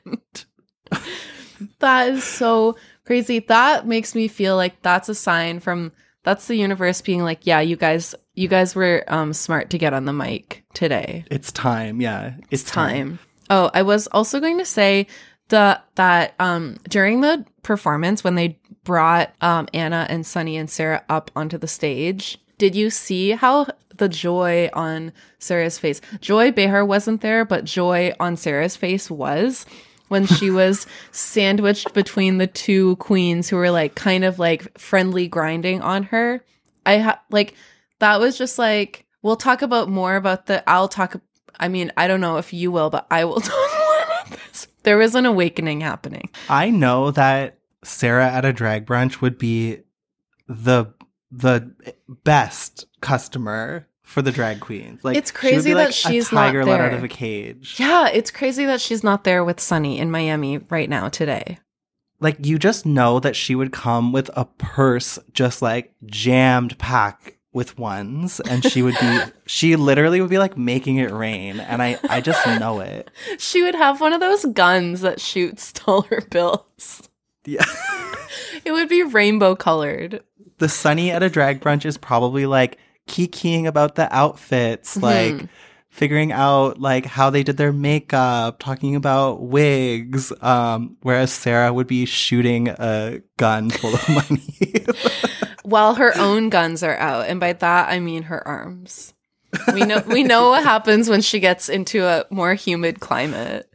That is so crazy. That makes me feel like that's a sign that's the universe being like, yeah, you guys were smart to get on the mic today. It's time. Yeah. It's time. Oh, I was also going to say that during the performance when they brought Anna and Sunny and Sarah up onto the stage, did you see how the joy on Sarah's face? Joy Behar wasn't there, but joy on Sarah's face was when she was sandwiched between the two queens who were like kind of like friendly grinding on her. That was just like, we'll talk about more about I don't know if you will, but I will talk more about this. There was an awakening happening. I know that Sarah at a drag brunch would be the best customer for the drag queens. Like, it's crazy that she's not there. A tiger let out of a cage. Yeah, it's crazy that she's not there with Sunny in Miami right now today. Like, you just know that she would come with a purse just like jammed packed with ones, and she literally would be like making it rain, and I just know it. She would have one of those guns that shoots dollar bills. Yeah. It would be rainbow colored. The Sunny at a drag brunch is probably like kikiing about the outfits, like figuring out like how they did their makeup, talking about wigs, whereas Sarah would be shooting a gun full of money. While her own guns are out, and by that I mean her arms. We know what happens when she gets into a more humid climate.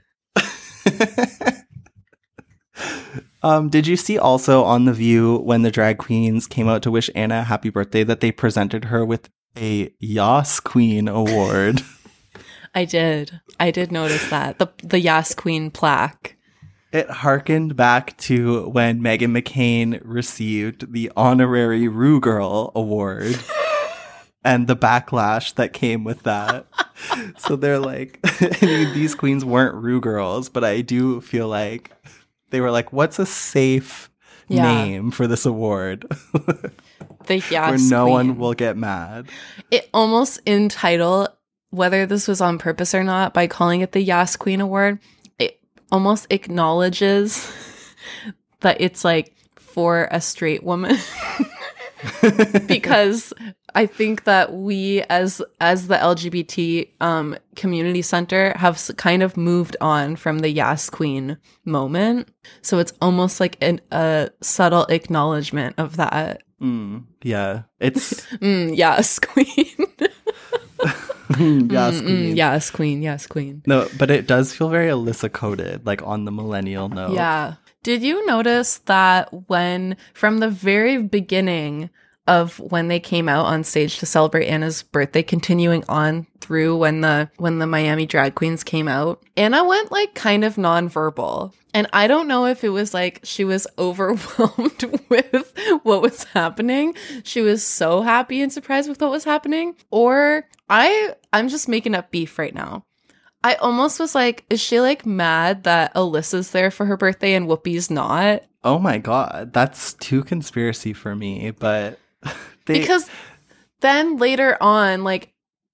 Did you see also on The View when the drag queens came out to wish Anna a happy birthday that they presented her with a Yas Queen award? I did notice that. The Yas Queen plaque. It harkened back to when Meghan McCain received the honorary Rue Girl award and the backlash that came with that. So they're like, I mean, these queens weren't Rue Girls, but I do feel like they were like, what's a safe name for this award? The Yas Where no Queen. one will get mad. It almost in title, whether this was on purpose or not, by calling it the Yas Queen Award, almost acknowledges that it's like for a straight woman. Because I think that we as the LGBT community center have kind of moved on from the Yas Queen moment. So it's almost like a subtle acknowledgement of that. Yeah. It's Yas Queen. Yas Queen. Yas Queen. Yas Queen. No, but it does feel very Alyssa coded, like on the millennial note. Yeah. Did you notice that from the very beginning of when they came out on stage to celebrate Anna's birthday, continuing on through when the Miami drag queens came out, Anna went like kind of nonverbal. And I don't know if it was like she was overwhelmed with what was happening. She was so happy and surprised with what was happening. Or I'm just making up beef right now. I almost was like, is she like mad that Alyssa's there for her birthday and Whoopi's not? Oh my God. That's too conspiracy for me, but because then later on, like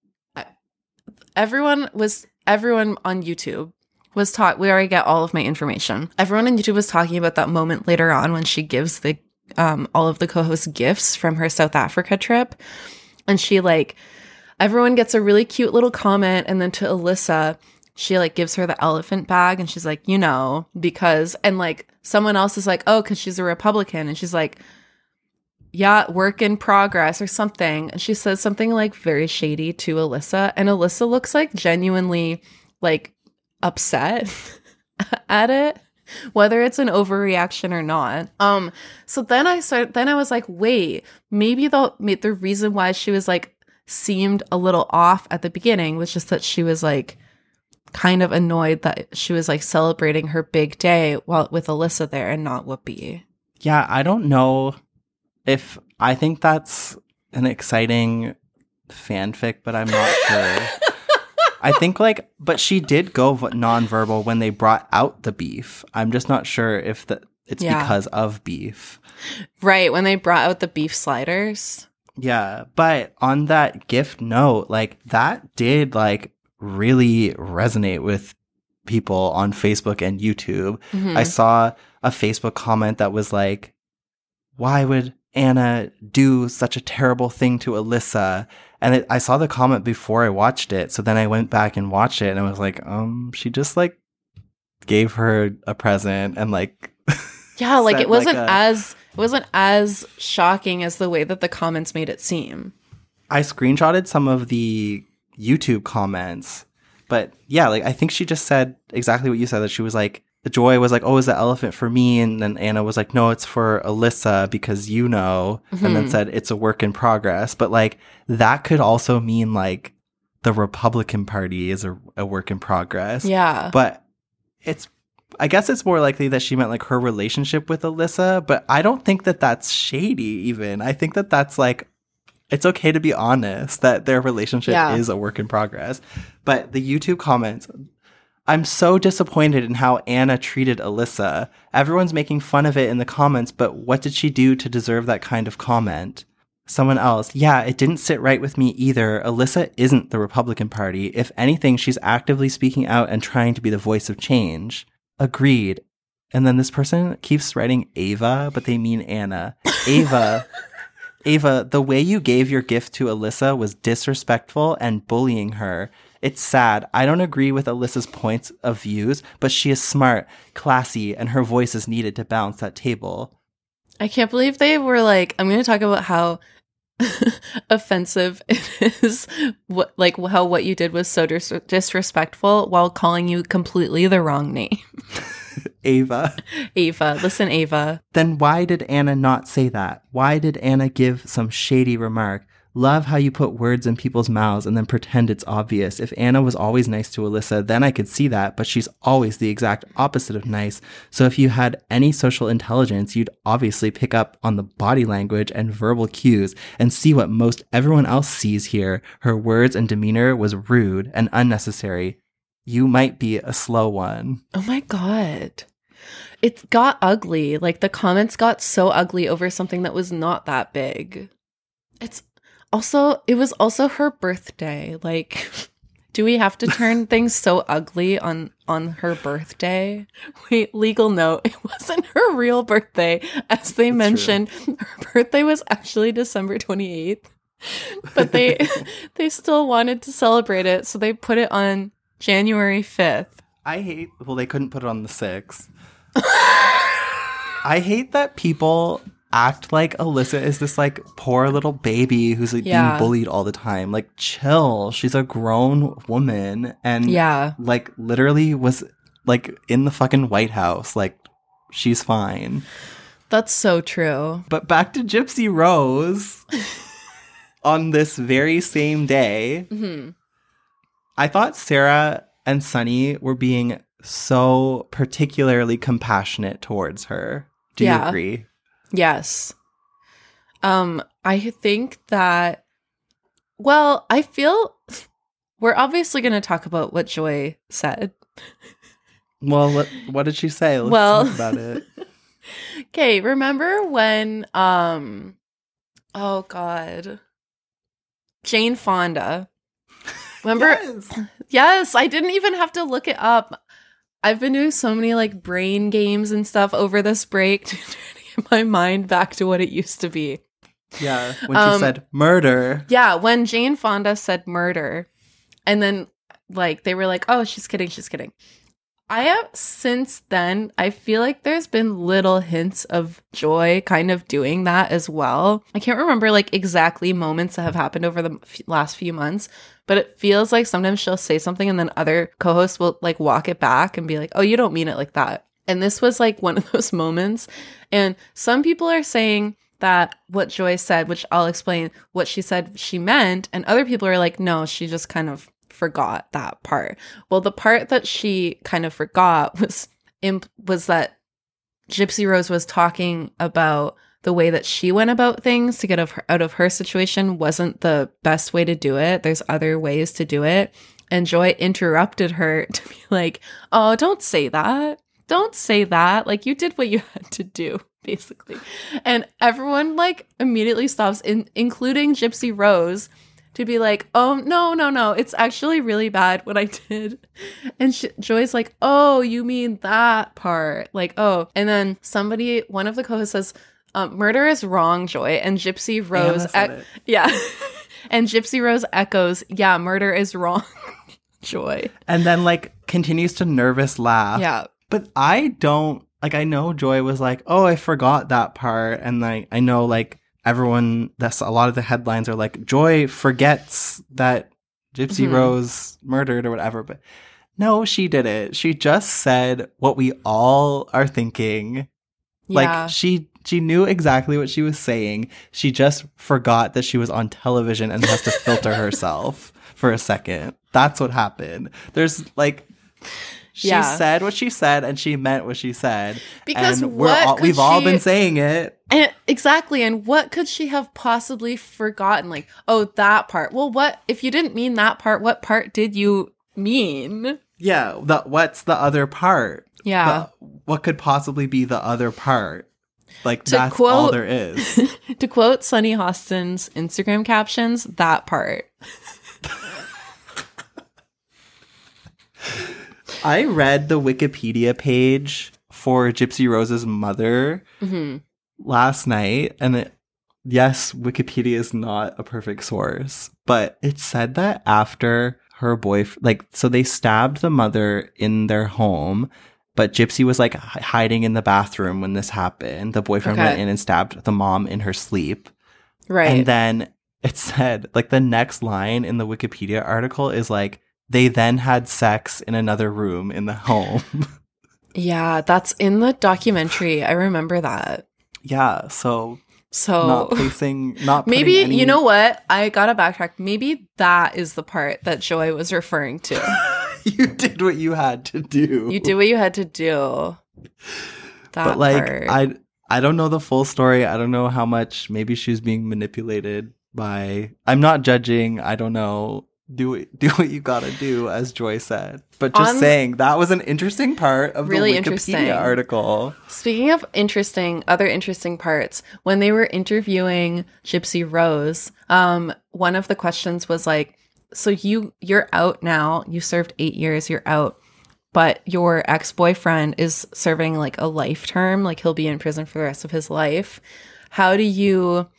everyone on YouTube was where I get all of my information. Everyone on YouTube was talking about that moment later on when she gives the all of the co-hosts gifts from her South Africa trip. And she like, everyone gets a really cute little comment. And then to Alyssa, she like gives her the elephant bag and she's like, because, and like someone else is like, oh, because she's a Republican. And she's like, yeah, work in progress or something. And she says something like very shady to Alyssa. And Alyssa looks like genuinely like upset at it, whether it's an overreaction or not. So then I was like, wait, maybe the reason why she was like seemed a little off at the beginning was just that she was like kind of annoyed that she was like celebrating her big day while with Alyssa there and not Whoopi. Yeah, I don't know if I think that's an exciting fanfic, but I'm not sure. I think like, but she did go nonverbal when they brought out the beef. I'm just not sure if it's because of beef. Right, when they brought out the beef sliders. Yeah, but on that gift note, like that did like really resonate with people on Facebook and YouTube. Mm-hmm. I saw a Facebook comment that was like, why would Anna do such a terrible thing to Alyssa? And I saw the comment before I watched it. So then I went back and watched it and I was like, she just like gave her a present and like, yeah, like it wasn't as shocking as the way that the comments made it seem. I screenshotted some of the YouTube comments, but yeah, like I think she just said exactly what you said, that she was like, Joy was like, oh, is the elephant for me? And then Anna was like, no, it's for Alyssa because mm-hmm. and then said it's a work in progress. But like that could also mean like the Republican Party is a work in progress. Yeah. But I guess it's more likely that she meant like her relationship with Alyssa, but I don't think that that's shady even. I think that that's like, it's okay to be honest that their relationship is a work in progress. But the YouTube comments, I'm so disappointed in how Anna treated Alyssa. Everyone's making fun of it in the comments, but what did she do to deserve that kind of comment? Someone else, yeah, it didn't sit right with me either. Alyssa isn't the Republican Party. If anything, she's actively speaking out and trying to be the voice of change. Agreed. And then this person keeps writing Ava, but they mean Anna. Ava, the way you gave your gift to Alyssa was disrespectful and bullying her. It's sad. I don't agree with Alyssa's points of views, but she is smart, classy, and her voice is needed to balance that table. I can't believe they were like, I'm going to talk about how offensive it is, how what you did was so disrespectful while calling you completely the wrong name. Ava. Listen, Ava. Then why did Anna not say that? Why did Anna give some shady remark? Love how you put words in people's mouths and then pretend it's obvious. If Anna was always nice to Alyssa, then I could see that, but she's always the exact opposite of nice. So if you had any social intelligence, you'd obviously pick up on the body language and verbal cues and see what most everyone else sees here. Her words and demeanor was rude and unnecessary. You might be a slow one. Oh my God. It got ugly. Like the comments got so ugly over something that was not that big. It was also her birthday. Like, do we have to turn things so ugly on her birthday? Wait, legal note. It wasn't her real birthday. As they mentioned, her birthday was actually December 28th. But they still wanted to celebrate it, so they put it on January 5th. Well, they couldn't put it on the 6th. I hate that people act like Alyssa is this like poor little baby who's like being bullied all the time. Like, chill. She's a grown woman and like literally was like in the fucking White House. Like, she's fine. That's so true. But back to Gypsy Rose. On this very same day, I thought Sarah and Sunny were being so particularly compassionate towards her. Do you agree? Yes. I think that, well, I feel we're obviously going to talk about what Joy said. Well, what did she say? Let's talk about it. Okay, remember when, oh God, Jane Fonda. Remember? Yes, I didn't even have to look it up. I've been doing so many like brain games and stuff over this break to try to get my mind back to what it used to be. Yeah, when she said murder. Yeah, when Jane Fonda said murder, and then like they were like, "Oh, she's kidding, she's kidding." I have since then, I feel like there's been little hints of Joy kind of doing that as well. I can't remember like exactly moments that have happened over the last few months, but it feels like sometimes she'll say something and then other co-hosts will like walk it back and be like, "Oh, you don't mean it like that." And this was like one of those moments. And some people are saying that what Joy said, which I'll explain what she said she meant, and other people are like, no, she just kind of forgot that part. Well, the part that she kind of forgot was that Gypsy Rose was talking about the way that she went about things to get out of her situation wasn't the best way to do it. There's other ways to do it. And Joy interrupted her to be like, "Oh, don't say that. Don't say that. Like, you did what you had to do." Basically. And everyone like immediately stops, including Gypsy Rose, to be like, "Oh, no, it's actually really bad what I did." And Joy's like, "Oh, you mean that part." Like, "Oh." And then one of the co-hosts says, "Murder is wrong, Joy." And Gypsy Rose, and Gypsy Rose echoes, "Yeah, murder is wrong, Joy." And then like continues to nervous laugh. Yeah. But I don't, like, I know Joy was like, "Oh, I forgot that part." And like, I know like everyone, that's a lot of the headlines are like, Joy forgets that Gypsy Rose murdered or whatever. But no, she didn't. She just said what we all are thinking. Yeah. Like she knew exactly what she was saying. She just forgot that she was on television and has to filter herself for a second. That's what happened. There's like, she said what she said and she meant what she said. Because and we've all been saying it. And exactly. And what could she have possibly forgotten? Like, "Oh, that part." Well, what if you didn't mean that part? What part did you mean? Yeah. What's the other part? Yeah. What could possibly be the other part? Like, that's all there is. To quote Sunny Hostin's Instagram captions, that part. I read the Wikipedia page for Gypsy Rose's mother last night, and yes, Wikipedia is not a perfect source, but it said that after her boyfriend, so they stabbed the mother in their home, but Gypsy was like hiding in the bathroom when this happened. The boyfriend went in and stabbed the mom in her sleep. Right. And then it said, like, the next line in the Wikipedia article is like, they then had sex in another room in the home. Yeah, that's in the documentary. I remember that. Yeah, so not maybe any... You know what? I gotta backtrack. Maybe that is the part that Joy was referring to. You did what you had to do. You did what you had to do. But like, part. I don't know the full story. I don't know how much. Maybe she was being manipulated by. I'm not judging. I don't know. Do what you gotta do, as Joy said. But just saying, that was an interesting part of really the Wikipedia article. Speaking of other interesting parts, when they were interviewing Gypsy Rose, one of the questions was like, "So you're out now. You served 8 years. You're out, but your ex-boyfriend is serving like a life term. Like, he'll be in prison for the rest of his life. How do you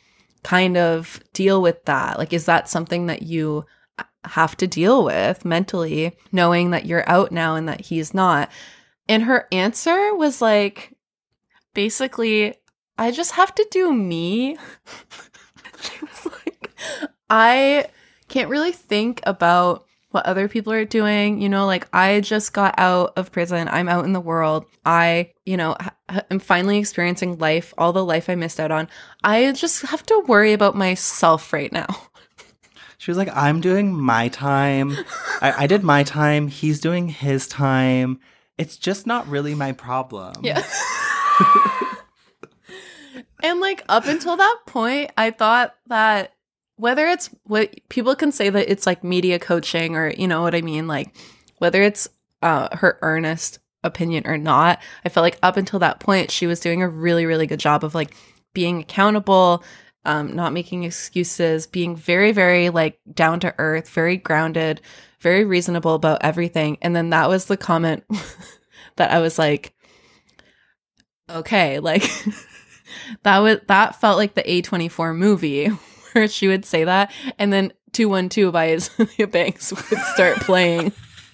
kind of deal with that? Like, is that something that you have to deal with mentally, knowing that you're out now and that he's not? And her answer was like, basically, I just have to do me. She was like, I can't really think about what other people are doing. You know, like, I just got out of prison. I'm out in the world. I, you know, am finally experiencing life, all the life I missed out on. I just have to worry about myself right now. She was like, I'm doing my time. I did my time. He's doing his time. It's just not really my problem. Yeah. And like, up until that point, I thought that whether it's what people can say that it's like media coaching, or, you know what I mean? Like, whether it's her earnest opinion or not, I felt like up until that point, she was doing a really, really good job of like being accountable, not making excuses, being very, very like down to earth, very grounded, very reasonable about everything. And then that was the comment that I was like, okay, like that felt like the A24 movie where she would say that, and then 212 by Azealia Banks would start playing.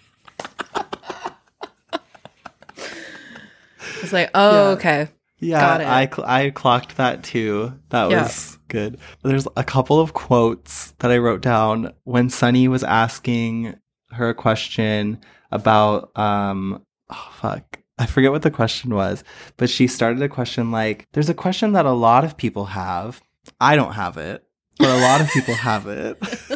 It's like, oh, Yeah. okay. Yeah, Got it. I clocked that too. That was good. But there's a couple of quotes that I wrote down when Sunny was asking her a question about I forget what the question was, but she started a question like, there's a question that a lot of people have. I don't have it, but a lot of people have it.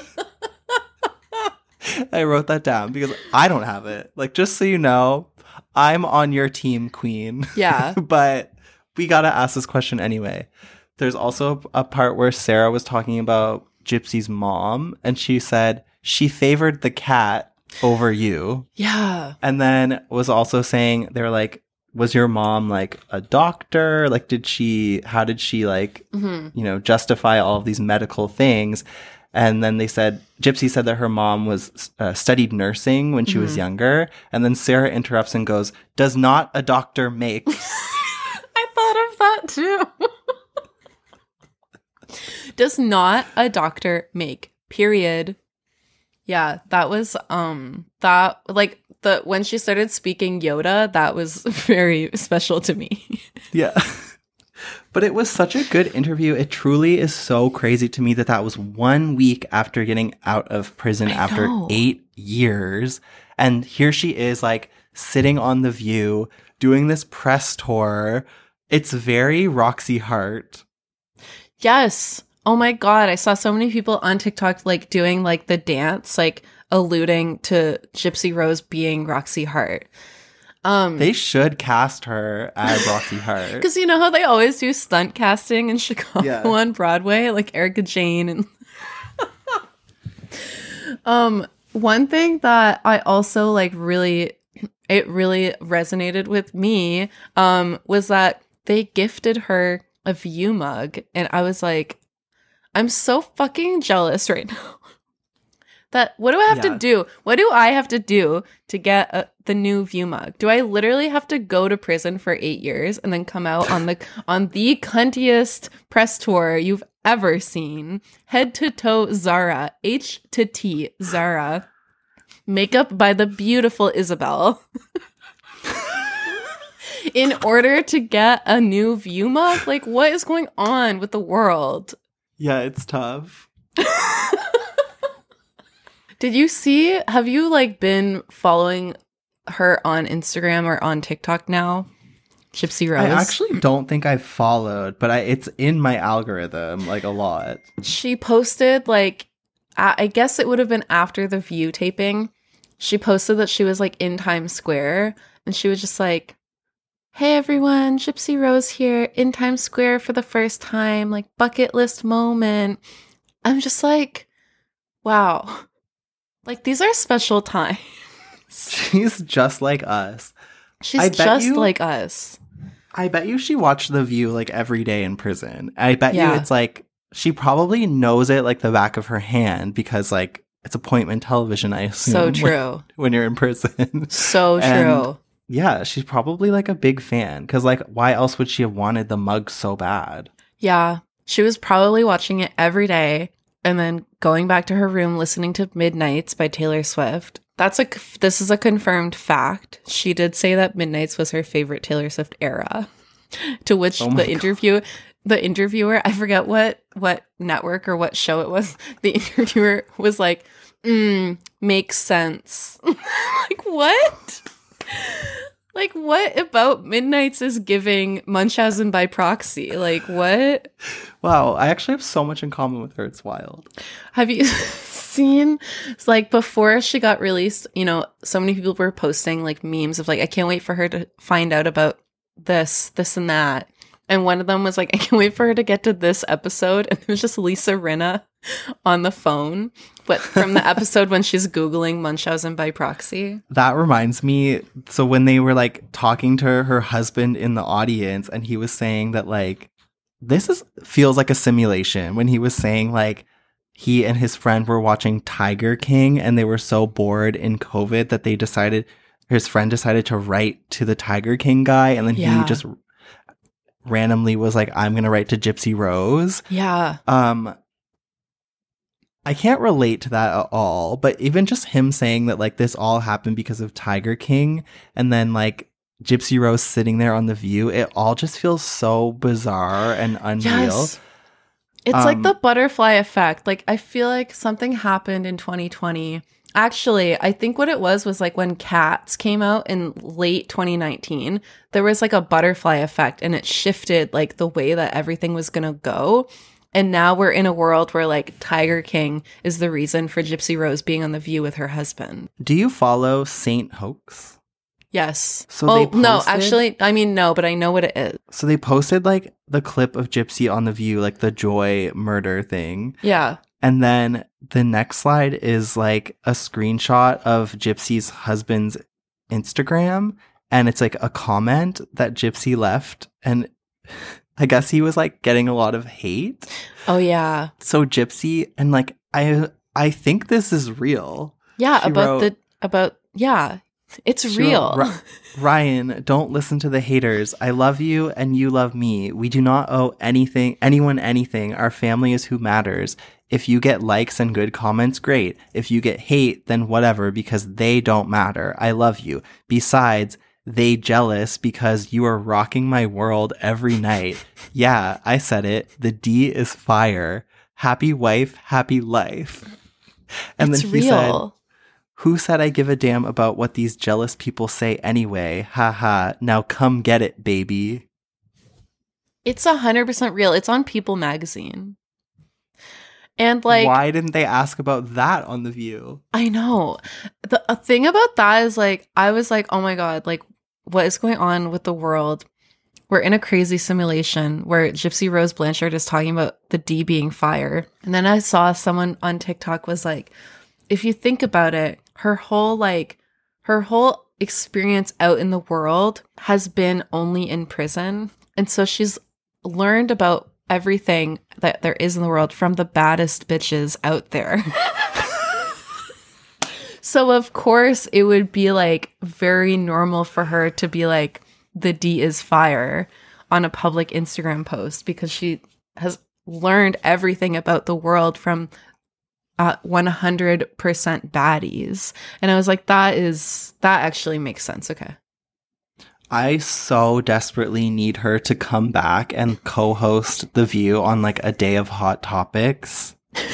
I wrote that down because I don't have it. Like, just so you know, I'm on your team, Queen. Yeah. But we got to ask this question anyway. There's also a part where Sarah was talking about Gypsy's mom, and she said she favored the cat over you. Yeah. And then was also saying, they were like, was your mom like a doctor? Like, how did she like, you know, justify all of these medical things? And then they said, Gypsy said that her mom was studied nursing when she was younger. And then Sarah interrupts and goes, does not a doctor make? I thought of that too. Does not a doctor make, period. Yeah, that was that like when she started speaking Yoda, that was very special to me. Yeah. But it was such a good interview. It truly is so crazy to me that was 1 week after getting out of prison after 8 years. And here she is, like, sitting on The View, doing this press tour. It's very Roxy Hart. Yes. Oh my God. I saw so many people on TikTok, like, doing, like, the dance, like, alluding to Gypsy Rose being Roxy Hart. They should cast her as Roxy Hart. Because you know how they always do stunt casting in Chicago on Broadway, like Erica Jane and one thing that I also like really resonated with me was that they gifted her a View mug, and I was like, I'm so fucking jealous right now. That what do I have to do? What do I have to do to get the new View mug? Do I literally have to go to prison for 8 years and then come out on the cuntiest press tour you've ever seen? Head to toe Zara, H to T Zara, makeup by the beautiful Isabel, in order to get a new View mug? Like, what is going on with the world? Yeah, it's tough. Have you like been following her on Instagram or on TikTok now? Gypsy Rose? I actually don't think I've followed, but it's in my algorithm like a lot. She posted like, I guess it would have been after the View taping. She posted that she was like in Times Square, and she was just like, hey everyone, Gypsy Rose here in Times Square for the first time, like bucket list moment. I'm just like, wow. Like, these are special times. She's just like us. She's just like us. I bet you she watched The View like every day in prison. I bet you it's like, she probably knows it like the back of her hand because like it's appointment television, I assume. So true. When you're in prison. So true. Yeah, she's probably like a big fan because like why else would she have wanted the mug so bad? Yeah. She was probably watching it every day and then going back to her room listening to Midnights by Taylor Swift. This is a confirmed fact. She did say that Midnights was her favorite Taylor Swift era. To which the interviewer, I forget what network or what show it was, the interviewer was like, makes sense. Like, what? Like, what about Midnights is giving Munchausen by proxy? Like, what? Wow, I actually have so much in common with her. It's wild. Have you seen, it's like, before she got released, you know, so many people were posting, like, memes of, like, I can't wait for her to find out about this, and that. And one of them was like, I can't wait for her to get to this episode. And it was just Lisa Rinna on the phone, but from the episode when she's Googling Munchausen by proxy. That reminds me. So when they were like talking to her husband in the audience, and he was saying that like, feels like a simulation, when he was saying like, he and his friend were watching Tiger King and they were so bored in COVID that his friend decided to write to the Tiger King guy. And then he just randomly was like, I'm going to write to Gypsy Rose. Yeah. I can't relate to that at all, but even just him saying that like this all happened because of Tiger King, and then like Gypsy Rose sitting there on The View, it all just feels so bizarre and unreal. Yes. It's like the butterfly effect. Like, I feel like something happened in 2020. Actually, I think what it was like when Cats came out in late 2019, there was like a butterfly effect and it shifted like the way that everything was going to go. And now we're in a world where like Tiger King is the reason for Gypsy Rose being on The View with her husband. Do you follow Saint Hoax? Yes. So no, actually, I mean, no, but I know what it is. So they posted like the clip of Gypsy on The View, like the Joy murder thing. Yeah. And then the next slide is like a screenshot of Gypsy's husband's Instagram. And it's like a comment that Gypsy left. And I guess he was like getting a lot of hate. Oh, yeah. So Gypsy, and like, I think this is real. Yeah. She It's real. Ryan, don't listen to the haters. I love you and you love me. We do not owe anyone anything. Our family is who matters. If you get likes and good comments, great. If you get hate, then whatever, because they don't matter. I love you. Besides, they jealous because you are rocking my world every night. Yeah, I said it. The D is fire. Happy wife, happy life. And it's then he real. said, who said I give a damn about what these jealous people say anyway? Ha ha. Now come get it, baby. It's 100% real. It's on People magazine. And like, why didn't they ask about that on The View? I know. The thing about that is like, I was like, oh my God, like what is going on with the world? We're in a crazy simulation where Gypsy Rose Blanchard is talking about the D being fire. And then I saw someone on TikTok was like, if you think about it, her whole experience out in the world has been only in prison. And so she's learned about everything that there is in the world from the baddest bitches out there. So of course it would be like very normal for her to be like, the D is fire on a public Instagram post, because she has learned everything about the world from 100% baddies. And I was like, that actually makes sense. Okay. I so desperately need her to come back and co-host The View on like a day of hot topics.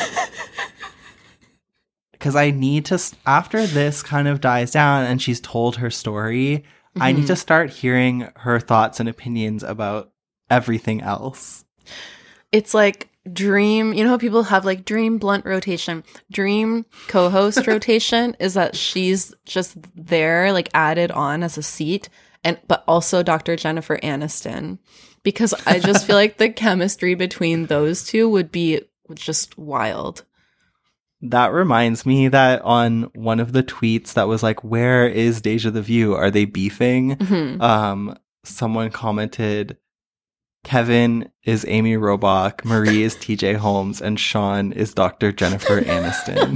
Because I need to, after this kind of dies down and she's told her story, I need to start hearing her thoughts and opinions about everything else. It's like dream, you know how people have like dream blunt rotation, dream co-host rotation is that she's just there, like added on as a seat, but also Dr. Jennifer Aniston, because I just feel like the chemistry between those two would be just wild. That reminds me that on one of the tweets that was like, where is Deja the View? Are they beefing? Someone commented, Kevin is Amy Robach, Marie is TJ Holmes, and Sean is Dr. Jennifer Aniston.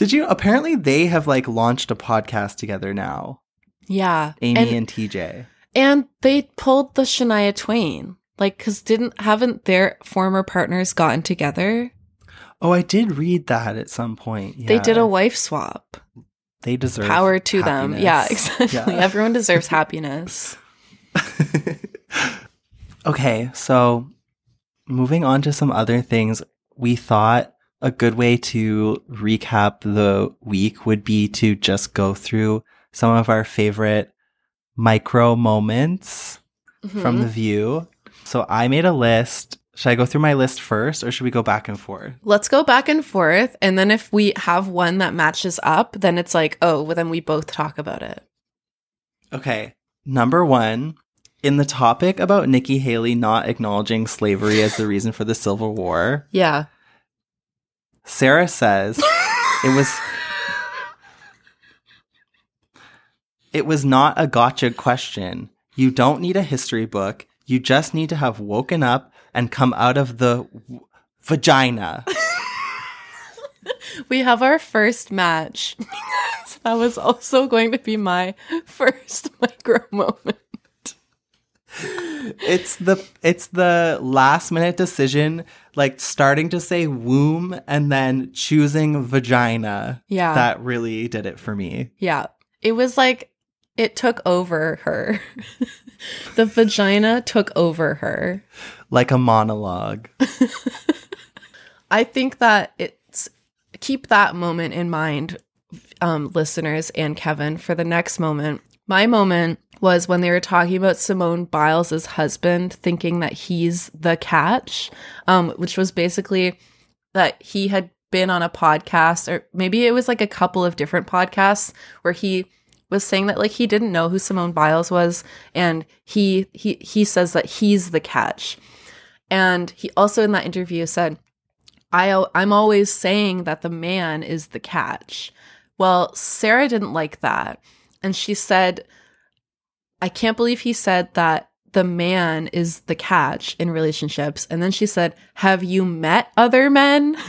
Apparently they have like launched a podcast together now. Yeah. Amy and TJ. And they pulled the Shania Twain. Like, because haven't their former partners gotten together? Oh, I did read that at some point. Yeah. They did a wife swap. They deserve power to happiness. them. Yeah, exactly. Yeah. Everyone deserves happiness. Okay, so moving on to some other things, we thought a good way to recap the week would be to just go through some of our favorite micro moments from The View. So I made a list. Should I go through my list first, or should we go back and forth? Let's go back and forth. And then if we have one that matches up, then it's like, oh, well, then we both talk about it. Okay. Number one, in the topic about Nikki Haley not acknowledging slavery as the reason for the Civil War, Yeah. Sarah says it was not a gotcha question. You don't need a history book. You just need to have woken up and come out of the vagina. We have our first match. That was also going to be my first micro moment. It's the last minute decision, like starting to say womb and then choosing vagina. Yeah. That really did it for me. Yeah. It was like it took over her. The vagina took over her. Like a monologue. I think that keep that moment in mind, listeners and Kevin, for the next moment. My moment was when they were talking about Simone Biles' husband, thinking that he's the catch, which was basically that he had been on a podcast, or maybe it was like a couple of different podcasts, where he was saying that like he didn't know who Simone Biles was, and he says that he's the catch. And he also in that interview said, I'm always saying that the man is the catch. Well, Sarah didn't like that. And she said, I can't believe he said that the man is the catch in relationships. And then she said, have you met other men?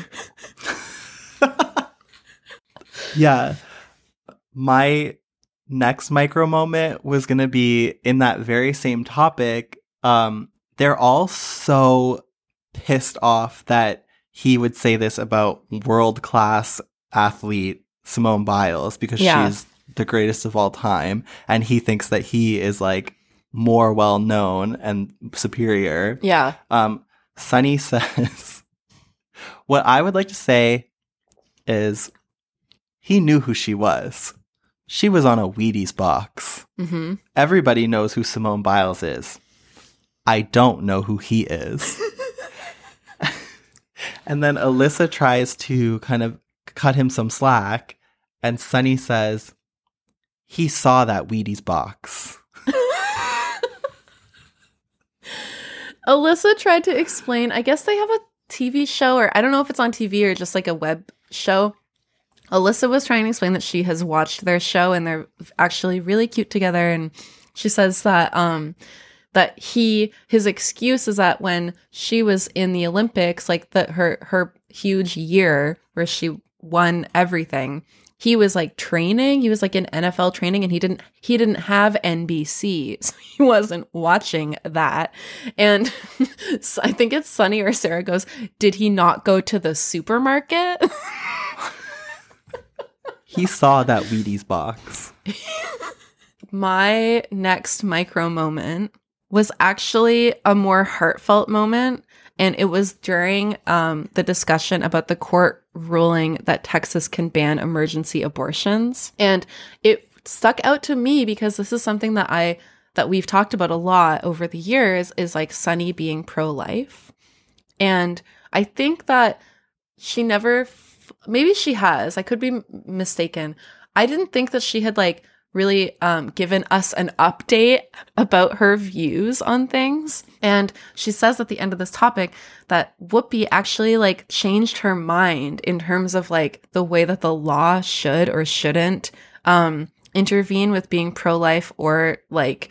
Yeah. My next micro moment was going to be in that very same topic. They're all so pissed off that he would say this about world-class athlete Simone Biles because she's the greatest of all time, and he thinks that he is like more well-known and superior. Yeah. Sunny says, what I would like to say is he knew who she was. She was on a Wheaties box. Mm-hmm. Everybody knows who Simone Biles is. I don't know who he is. And then Alyssa tries to kind of cut him some slack, and Sunny says, he saw that Wheaties box. Alyssa tried to explain, I guess they have a TV show, or I don't know if it's on TV or just like a web show. Alyssa was trying to explain that she has watched their show and they're actually really cute together. And she says that that his excuse is that when she was in the Olympics, like her huge year where she won everything, he was like training. He was like in NFL training, and he didn't have NBC, so he wasn't watching that. And so I think it's Sunny or Sarah goes, did he not go to the supermarket? He saw that Wheaties box. My next micro moment was actually a more heartfelt moment. And it was during the discussion about the court ruling that Texas can ban emergency abortions. And it stuck out to me because this is something that we've talked about a lot over the years, is like Sunny being pro-life. And I think that she never, maybe she has, I could be mistaken. I didn't think that she had like really given us an update about her views on things. And she says at the end of this topic that Whoopi actually like changed her mind in terms of like the way that the law should or shouldn't intervene with being pro-life or like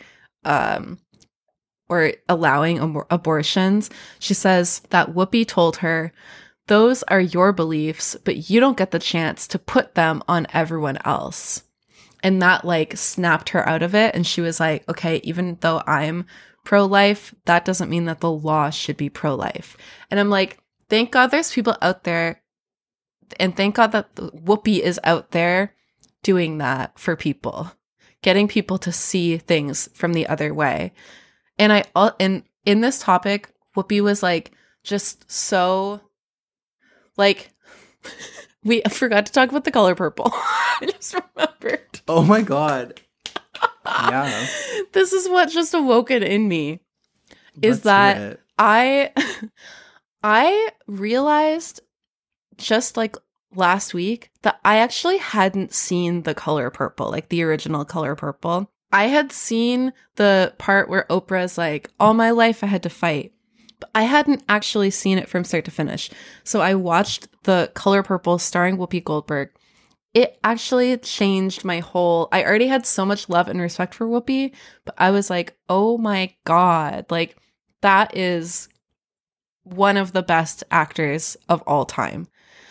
or allowing abortions. She says that Whoopi told her, those are your beliefs, but you don't get the chance to put them on everyone else. And that like snapped her out of it. And she was like, okay, even though I'm pro-life, that doesn't mean that the law should be pro-life. And I'm like, thank God there's people out there. And thank God that Whoopi is out there doing that for people, getting people to see things from the other way. And in this topic, Whoopi was like, just so like, we forgot to talk about The Color Purple. I just remembered. Oh my God. Yeah. This is what just awoken in me. Is Let's hear that it. I realized just like last week that I actually hadn't seen The Color Purple, like the original Color Purple. I had seen the part where Oprah's like, all my life I had to fight. But I hadn't actually seen it from start to finish. So I watched The Color Purple starring Whoopi Goldberg. It actually changed my whole... I already had so much love and respect for Whoopi, but I was like, oh my God. Like, that is one of the best actors of all time.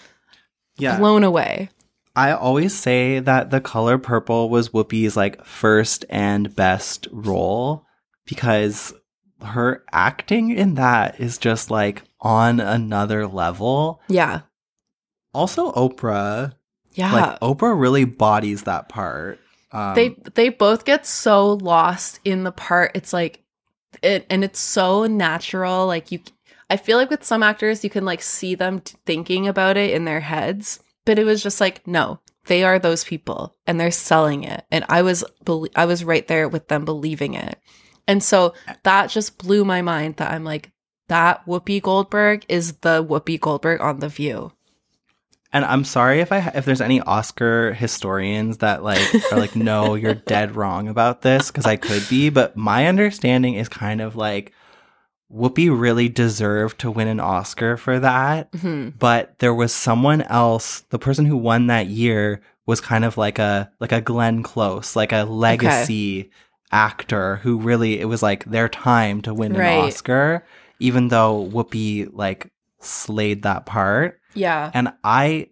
Yeah. Blown away. I always say that The Color Purple was Whoopi's like first and best role because her acting in that is just like on another level. Yeah. Also Oprah. Yeah. Like Oprah really bodies that part. They both get so lost in the part. It's like and it's so natural. Like I feel like with some actors you can like see them thinking about it in their heads. But it was just like, no, they are those people and they're selling it. And I was right there with them believing it. And so that just blew my mind that I'm like, that Whoopi Goldberg is the Whoopi Goldberg on The View. And I'm sorry if there's any Oscar historians that like are like, no, you're dead wrong about this, because I could be. But my understanding is kind of like, Whoopi really deserved to win an Oscar for that. Mm-hmm. But there was someone else, the person who won that year was kind of like a Glenn Close, like a legacy actor who really, it was like their time to win an Oscar, even though Whoopi like slayed that part. Yeah. And I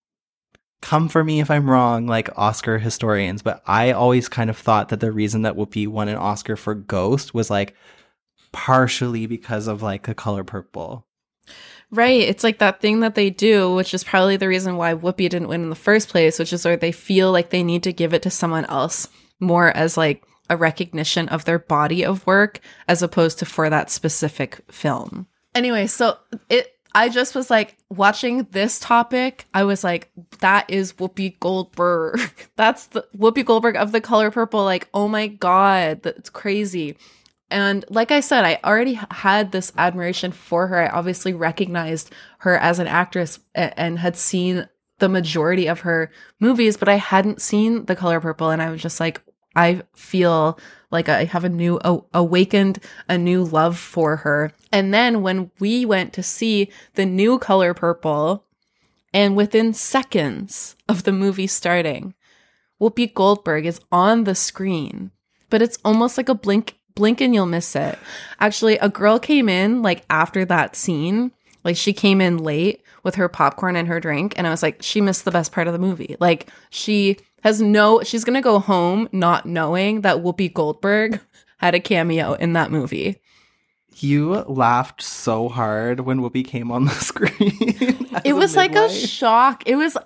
come for me if I'm wrong, like Oscar historians, but I always kind of thought that the reason that Whoopi won an Oscar for Ghost was like partially because of like The Color Purple. Right. It's like that thing that they do, which is probably the reason why Whoopi didn't win in the first place, which is where they feel like they need to give it to someone else more as like a recognition of their body of work as opposed to for that specific film. Anyway, so I just was like watching this topic. I was like, that is Whoopi Goldberg. That's the Whoopi Goldberg of The Color Purple. Like, oh my God, that's crazy. And like I said, I already had this admiration for her. I obviously recognized her as an actress and had seen the majority of her movies, but I hadn't seen The Color Purple. And I was just like, I feel like I have awakened a new love for her. And then when we went to see the new Color Purple, and within seconds of the movie starting, Whoopi Goldberg is on the screen, but it's almost like a blink and you'll miss it. Actually, a girl came in like after that scene, like she came in late with her popcorn and her drink, and I was like, she missed the best part of the movie. Like she's gonna go home not knowing that Whoopi Goldberg had a cameo in that movie. You laughed so hard when Whoopi came on the screen. It was like a shock. It was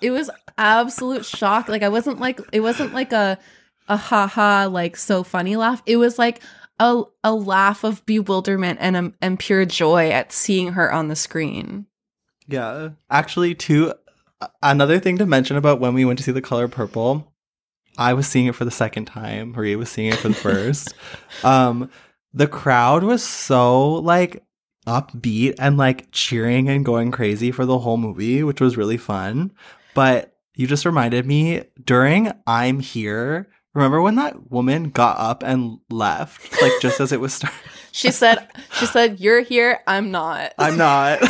absolute shock. Like it wasn't like a haha, like so funny laugh. It was like a laugh of bewilderment and pure joy at seeing her on the screen. Yeah. Actually, too, another thing to mention about when we went to see The Color Purple, I was seeing it for the second time. Maria was seeing it for the first. The crowd was so like upbeat and like cheering and going crazy for the whole movie, which was really fun. But you just reminded me during I'm Here, remember when that woman got up and left, like just as it was starting? She said, "You're here, I'm not." I'm not.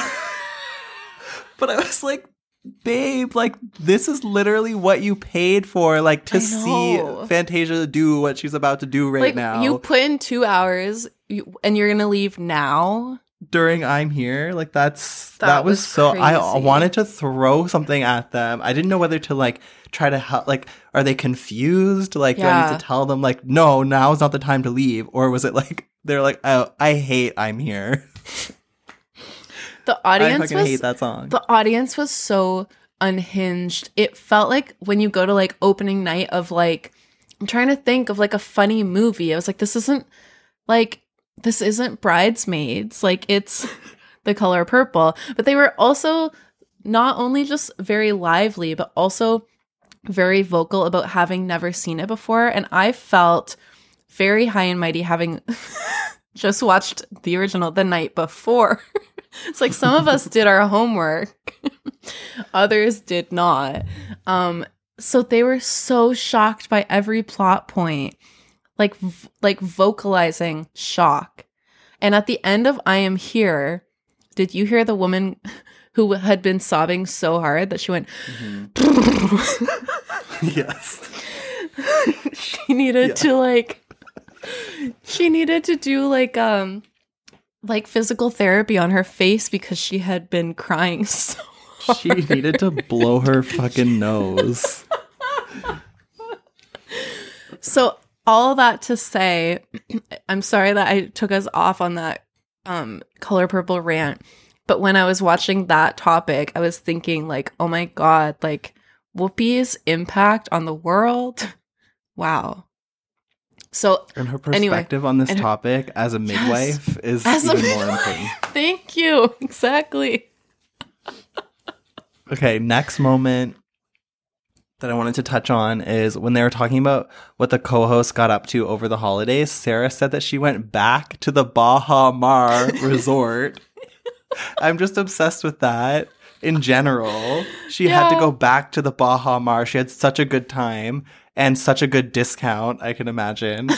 But I was like, babe, like this is literally what you paid for, like to see Fantasia do what she's about to do right now. You put in 2 hours and you're gonna leave now. during I'm Here. Like that That was was so I crazy. wanted to throw something at them. I didn't know whether to like try to help, like are they confused? Like do I Yeah. need to tell them like no, now's not the time to leave? Or was it like they're like, oh, I hate I'm Here. The I audience fucking hate that song. The audience was so unhinged. It felt like when you go to like opening night of like, I'm trying to think of like a funny movie. I was like, this isn't Bridesmaids. Like it's The Color Purple. But they were also not only just very lively, but also very vocal about having never seen it before. And I felt very high and mighty having just watched the original the night before. It's like some of us did our homework. Others did not. So they were so shocked by every plot point, like vocalizing shock. And at the end of I Am Here, did you hear the woman who had been sobbing so hard that she went, Yes. she needed to do like physical therapy on her face because she had been crying so hard. She needed to blow her fucking nose. So all that to say, I'm sorry that I took us off on that Color Purple rant, but when I was watching that topic, I was thinking like, oh my God, like Whoopi's impact on the world. Wow. So And her Anyway, perspective on this and her- topic as a midwife is As a even more important. thank you. Exactly. Okay, next moment that I wanted to touch on is when they were talking about what the co-host got up to over the holidays. Sarah said that she went back to the Baha Mar resort. I'm just obsessed with that in general. She had to Yeah. go back to the Baha Mar. She had such a good time and such a good discount, I can imagine.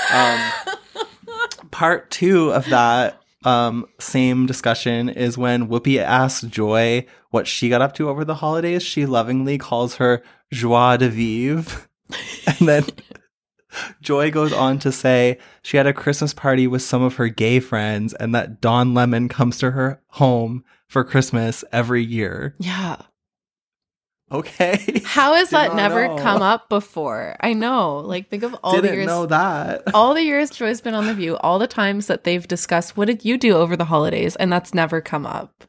Part 2 of that same discussion is when Whoopi asks Joy what she got up to over the holidays. She lovingly calls her joie de vivre. And then Joy goes on to say she had a Christmas party with some of her gay friends and that Don Lemon comes to her home for Christmas every year. Yeah. Okay. How has Did that not never know. come up before? I know. Like think of all the Didn't years know that. all the years Joy's been on The View, all the times that they've discussed what did you do over the holidays, and that's never come up.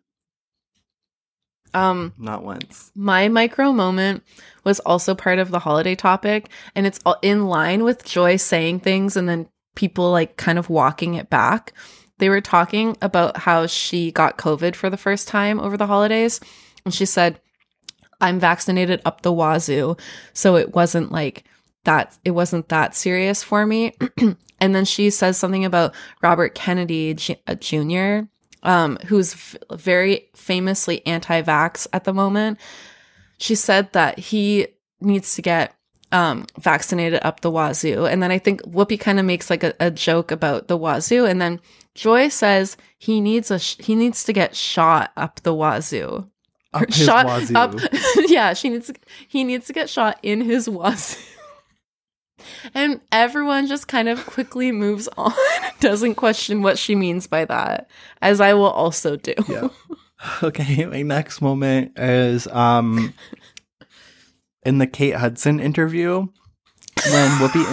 Not once. My micro moment was also part of the holiday topic, and it's all in line with Joy saying things and then people like kind of walking it back. They were talking about how she got COVID for the first time over the holidays, and she said, I'm vaccinated up the wazoo, so it wasn't like that. It wasn't that serious for me. And then she says something about Robert Kennedy Jr., who's very famously anti-vax at the moment. She said that he needs to get vaccinated up the wazoo. And then I think Whoopi kind of makes like a joke about the wazoo. And then Joy says he needs to get shot up the wazoo. Up his Shot wazoo. up. Yeah, he needs to get shot in his wazoo. And everyone just kind of quickly moves on, doesn't question what she means by that, as I will also do. Yeah. Okay, my next moment is in the Kate Hudson interview when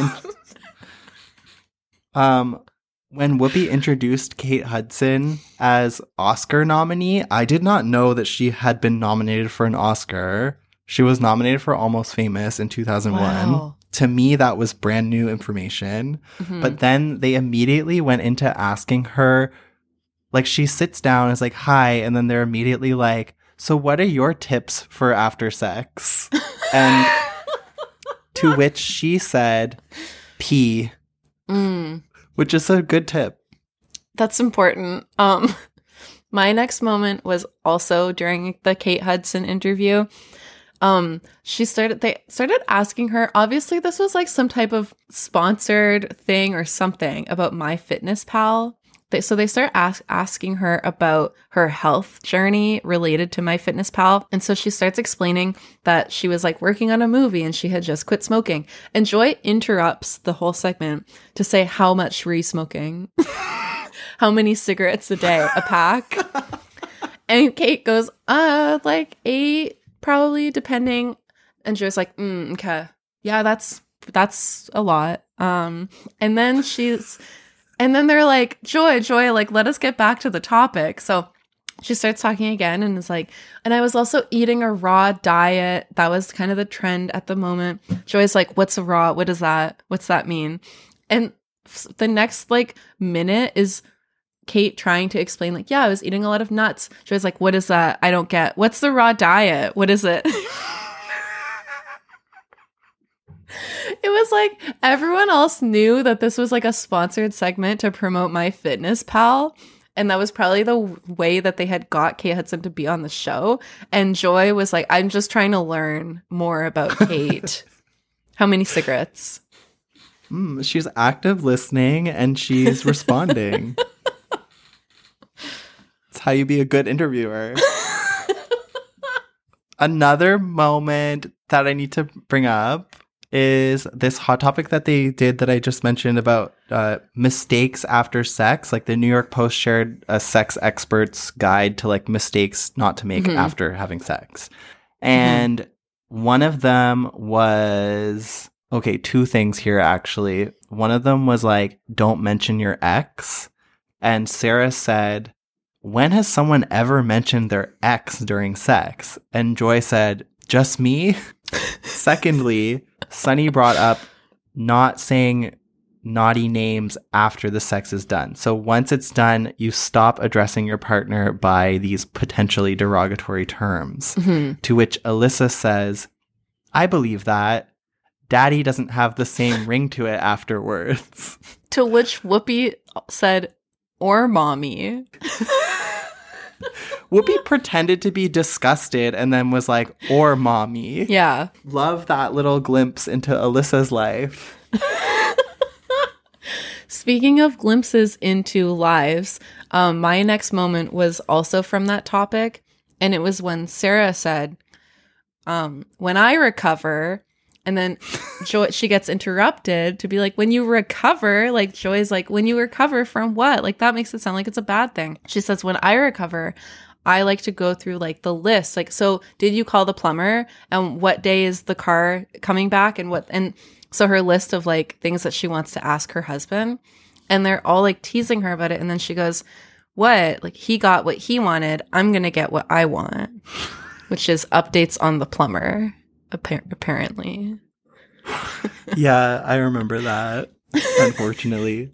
Whoopi introduced Kate Hudson as Oscar nominee. I did not know that she had been nominated for an Oscar. She was nominated for Almost Famous in 2001. Wow. To me, that was brand new information. Mhm. But then they immediately went into asking her, like, she sits down and is like, hi. And then they're immediately like, so what are your tips for after sex? And to which she said, pee, which is a good tip. That's important. My next moment was also during the Kate Hudson interview. They started asking her, obviously this was like some type of sponsored thing or something about MyFitnessPal. So they start asking her about her health journey related to MyFitnessPal. And so she starts explaining that she was like working on a movie and she had just quit smoking. And Joy interrupts the whole segment to say, how much were you smoking? how many cigarettes a day? A pack? And Kate goes, like 8, probably, depending. And Joy's like, okay. Yeah, that's a lot. And then they're like, Joy, like, let us get back to the topic. So she starts talking again and is like, and I was also eating a raw diet. That was kind of the trend at the moment. Joy's like, what's a raw? What is that? What's that mean? And the next like minute is Kate trying to explain, like, yeah, I was eating a lot of nuts. Joy's like, what is that? I don't get. What's the raw diet? What is it? It was like everyone else knew that this was like a sponsored segment to promote MyFitnessPal. And that was probably the way that they had got Kate Hudson to be on the show. And Joy was like, I'm just trying to learn more about Kate. How many cigarettes? She's active listening and she's responding. It's how you be a good interviewer. Another moment that I need to bring up is this hot topic that they did that I just mentioned about mistakes after sex. Like the New York Post shared a sex expert's guide to like mistakes not to make after having sex. And one of them was, okay, 2 things here actually. One of them was like, don't mention your ex. And Sarah said, when has someone ever mentioned their ex during sex? And Joy said, just me. Secondly, Sunny brought up not saying naughty names after the sex is done. So once it's done, you stop addressing your partner by these potentially derogatory terms. To which Alyssa says, I believe that. Daddy doesn't have the same ring to it afterwards. To which Whoopi said, or mommy. Whoopi pretended to be disgusted and then was like, or mommy. Yeah. Love that little glimpse into Alyssa's life. Speaking of glimpses into lives, my next moment was also from that topic. And it was when Sarah said, when I recover, and then Joy, she gets interrupted to be like, when you recover, like Joy's like, when you recover from what? Like that makes it sound like it's a bad thing. She says, when I recover, I like to go through like the list. Like, so did you call the plumber? And what day is the car coming back? And what, and so her list of like things that she wants to ask her husband. And they're all like teasing her about it. And then she goes, what? Like he got what he wanted. I'm going to get what I want, which is updates on the plumber. Apparently. Yeah, I remember that, unfortunately.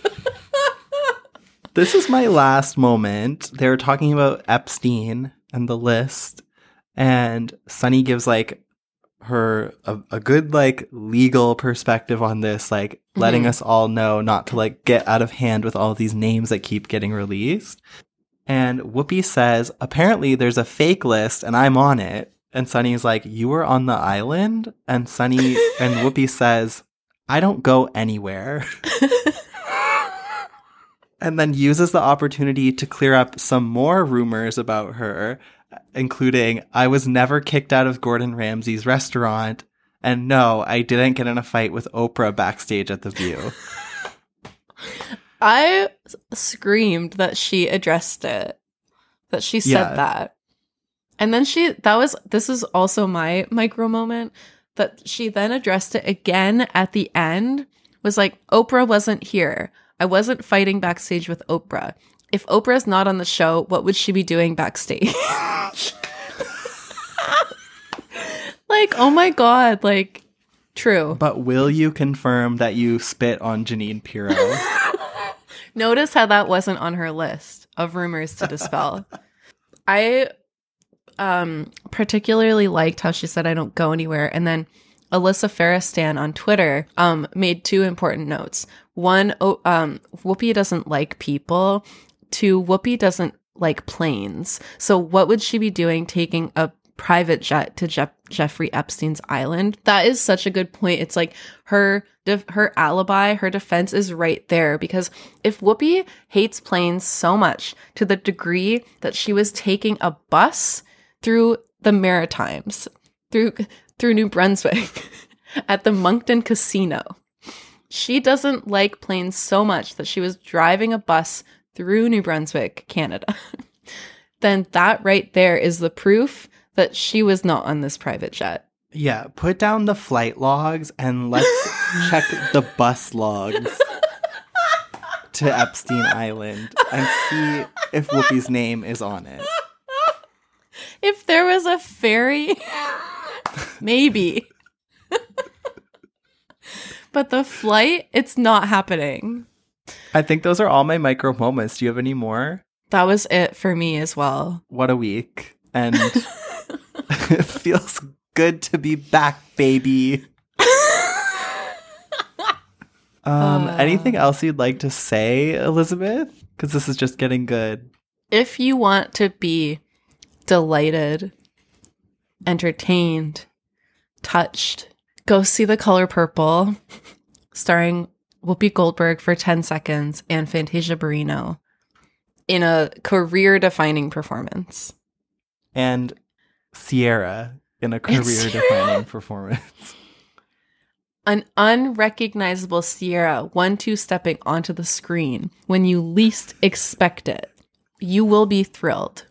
This is my last moment. They were talking about Epstein and the list, and Sunny gives like her a good like legal perspective on this, like letting us all know not to like get out of hand with all these names that keep getting released. And Whoopi says, apparently there's a fake list and I'm on it. And Sunny's like, you were on the island? And Sunny and Whoopi says, I don't go anywhere. And then uses the opportunity to clear up some more rumors about her, including, I was never kicked out of Gordon Ramsay's restaurant. And no, I didn't get in a fight with Oprah backstage at The View. I screamed that she addressed it, that she said that. And then this is also my micro moment, that she then addressed it again at the end, was like, Oprah wasn't here. I wasn't fighting backstage with Oprah. If Oprah's not on the show, what would she be doing backstage? Like, oh my God, like, true. But will you confirm that you spit on Jeanine Pirro? Notice how that wasn't on her list of rumors to dispel. I particularly liked how she said, I don't go anywhere. And then Alyssa Farristan on Twitter made 2 important notes. One, Whoopi doesn't like people. 2, Whoopi doesn't like planes. So what would she be doing taking a private jet to Jeffrey Epstein's island? That is such a good point. It's like her alibi, her defense is right there, because if Whoopi hates planes so much to the degree that she was taking a bus through the Maritimes, through New Brunswick at the Moncton Casino, she doesn't like planes so much that she was driving a bus through New Brunswick, Canada, then that right there is the proof that she was not on this private jet. Yeah, put down the flight logs and let's check the bus logs to Epstein Island and see if Whoopi's name is on it. If there was a ferry, maybe. But the flight, it's not happening. I think those are all my micro moments. Do you have any more? That was it for me as well. What a week. And it feels good to be back, baby. Anything else you'd like to say, Elizabeth? Because this is just getting good. If you want to be delighted, entertained, touched, go see The Color Purple, starring Whoopi Goldberg for 10 seconds and Fantasia Barrino in a career-defining performance. And Sierra in a career-defining performance. An unrecognizable Sierra 1-2 stepping onto the screen when you least expect it. You will be thrilled.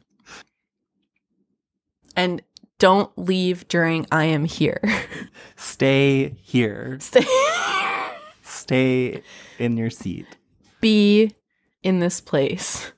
And don't leave during I Am Here. Stay here. Stay in your seat. Be in this place.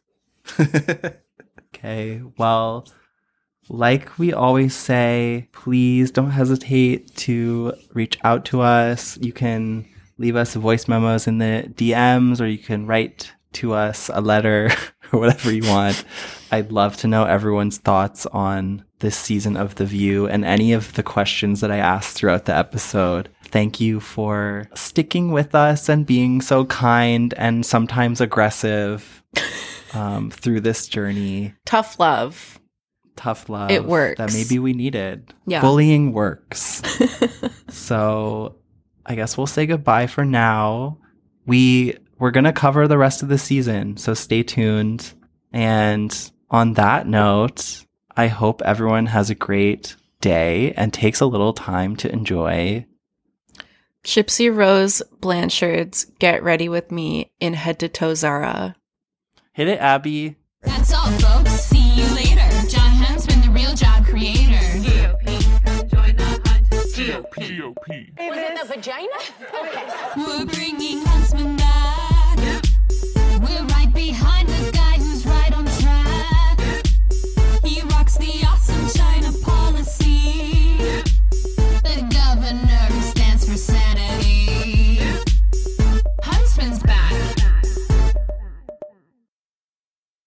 Okay, well, like we always say, please don't hesitate to reach out to us. You can leave us voice memos in the DMs, or you can write to us a letter or whatever you want. I'd love to know everyone's thoughts on this season of The View and any of the questions that I asked throughout the episode. Thank you for sticking with us and being so kind and sometimes aggressive through this journey. Tough love. It works. That maybe we needed. Yeah. Bullying works. So I guess we'll say goodbye for now. We're going to cover the rest of the season, so stay tuned. And on that note, I hope everyone has a great day and takes a little time to enjoy Gypsy Rose Blanchard's Get Ready With Me in Head to Toe Zara. Hit it, Abby. That's all, folks. See you later. John Huntsman, the real job creator. Join the hunt. G.O.P. Was it the vagina? Okay. We're bringing Huntsman back. We're right behind the guy.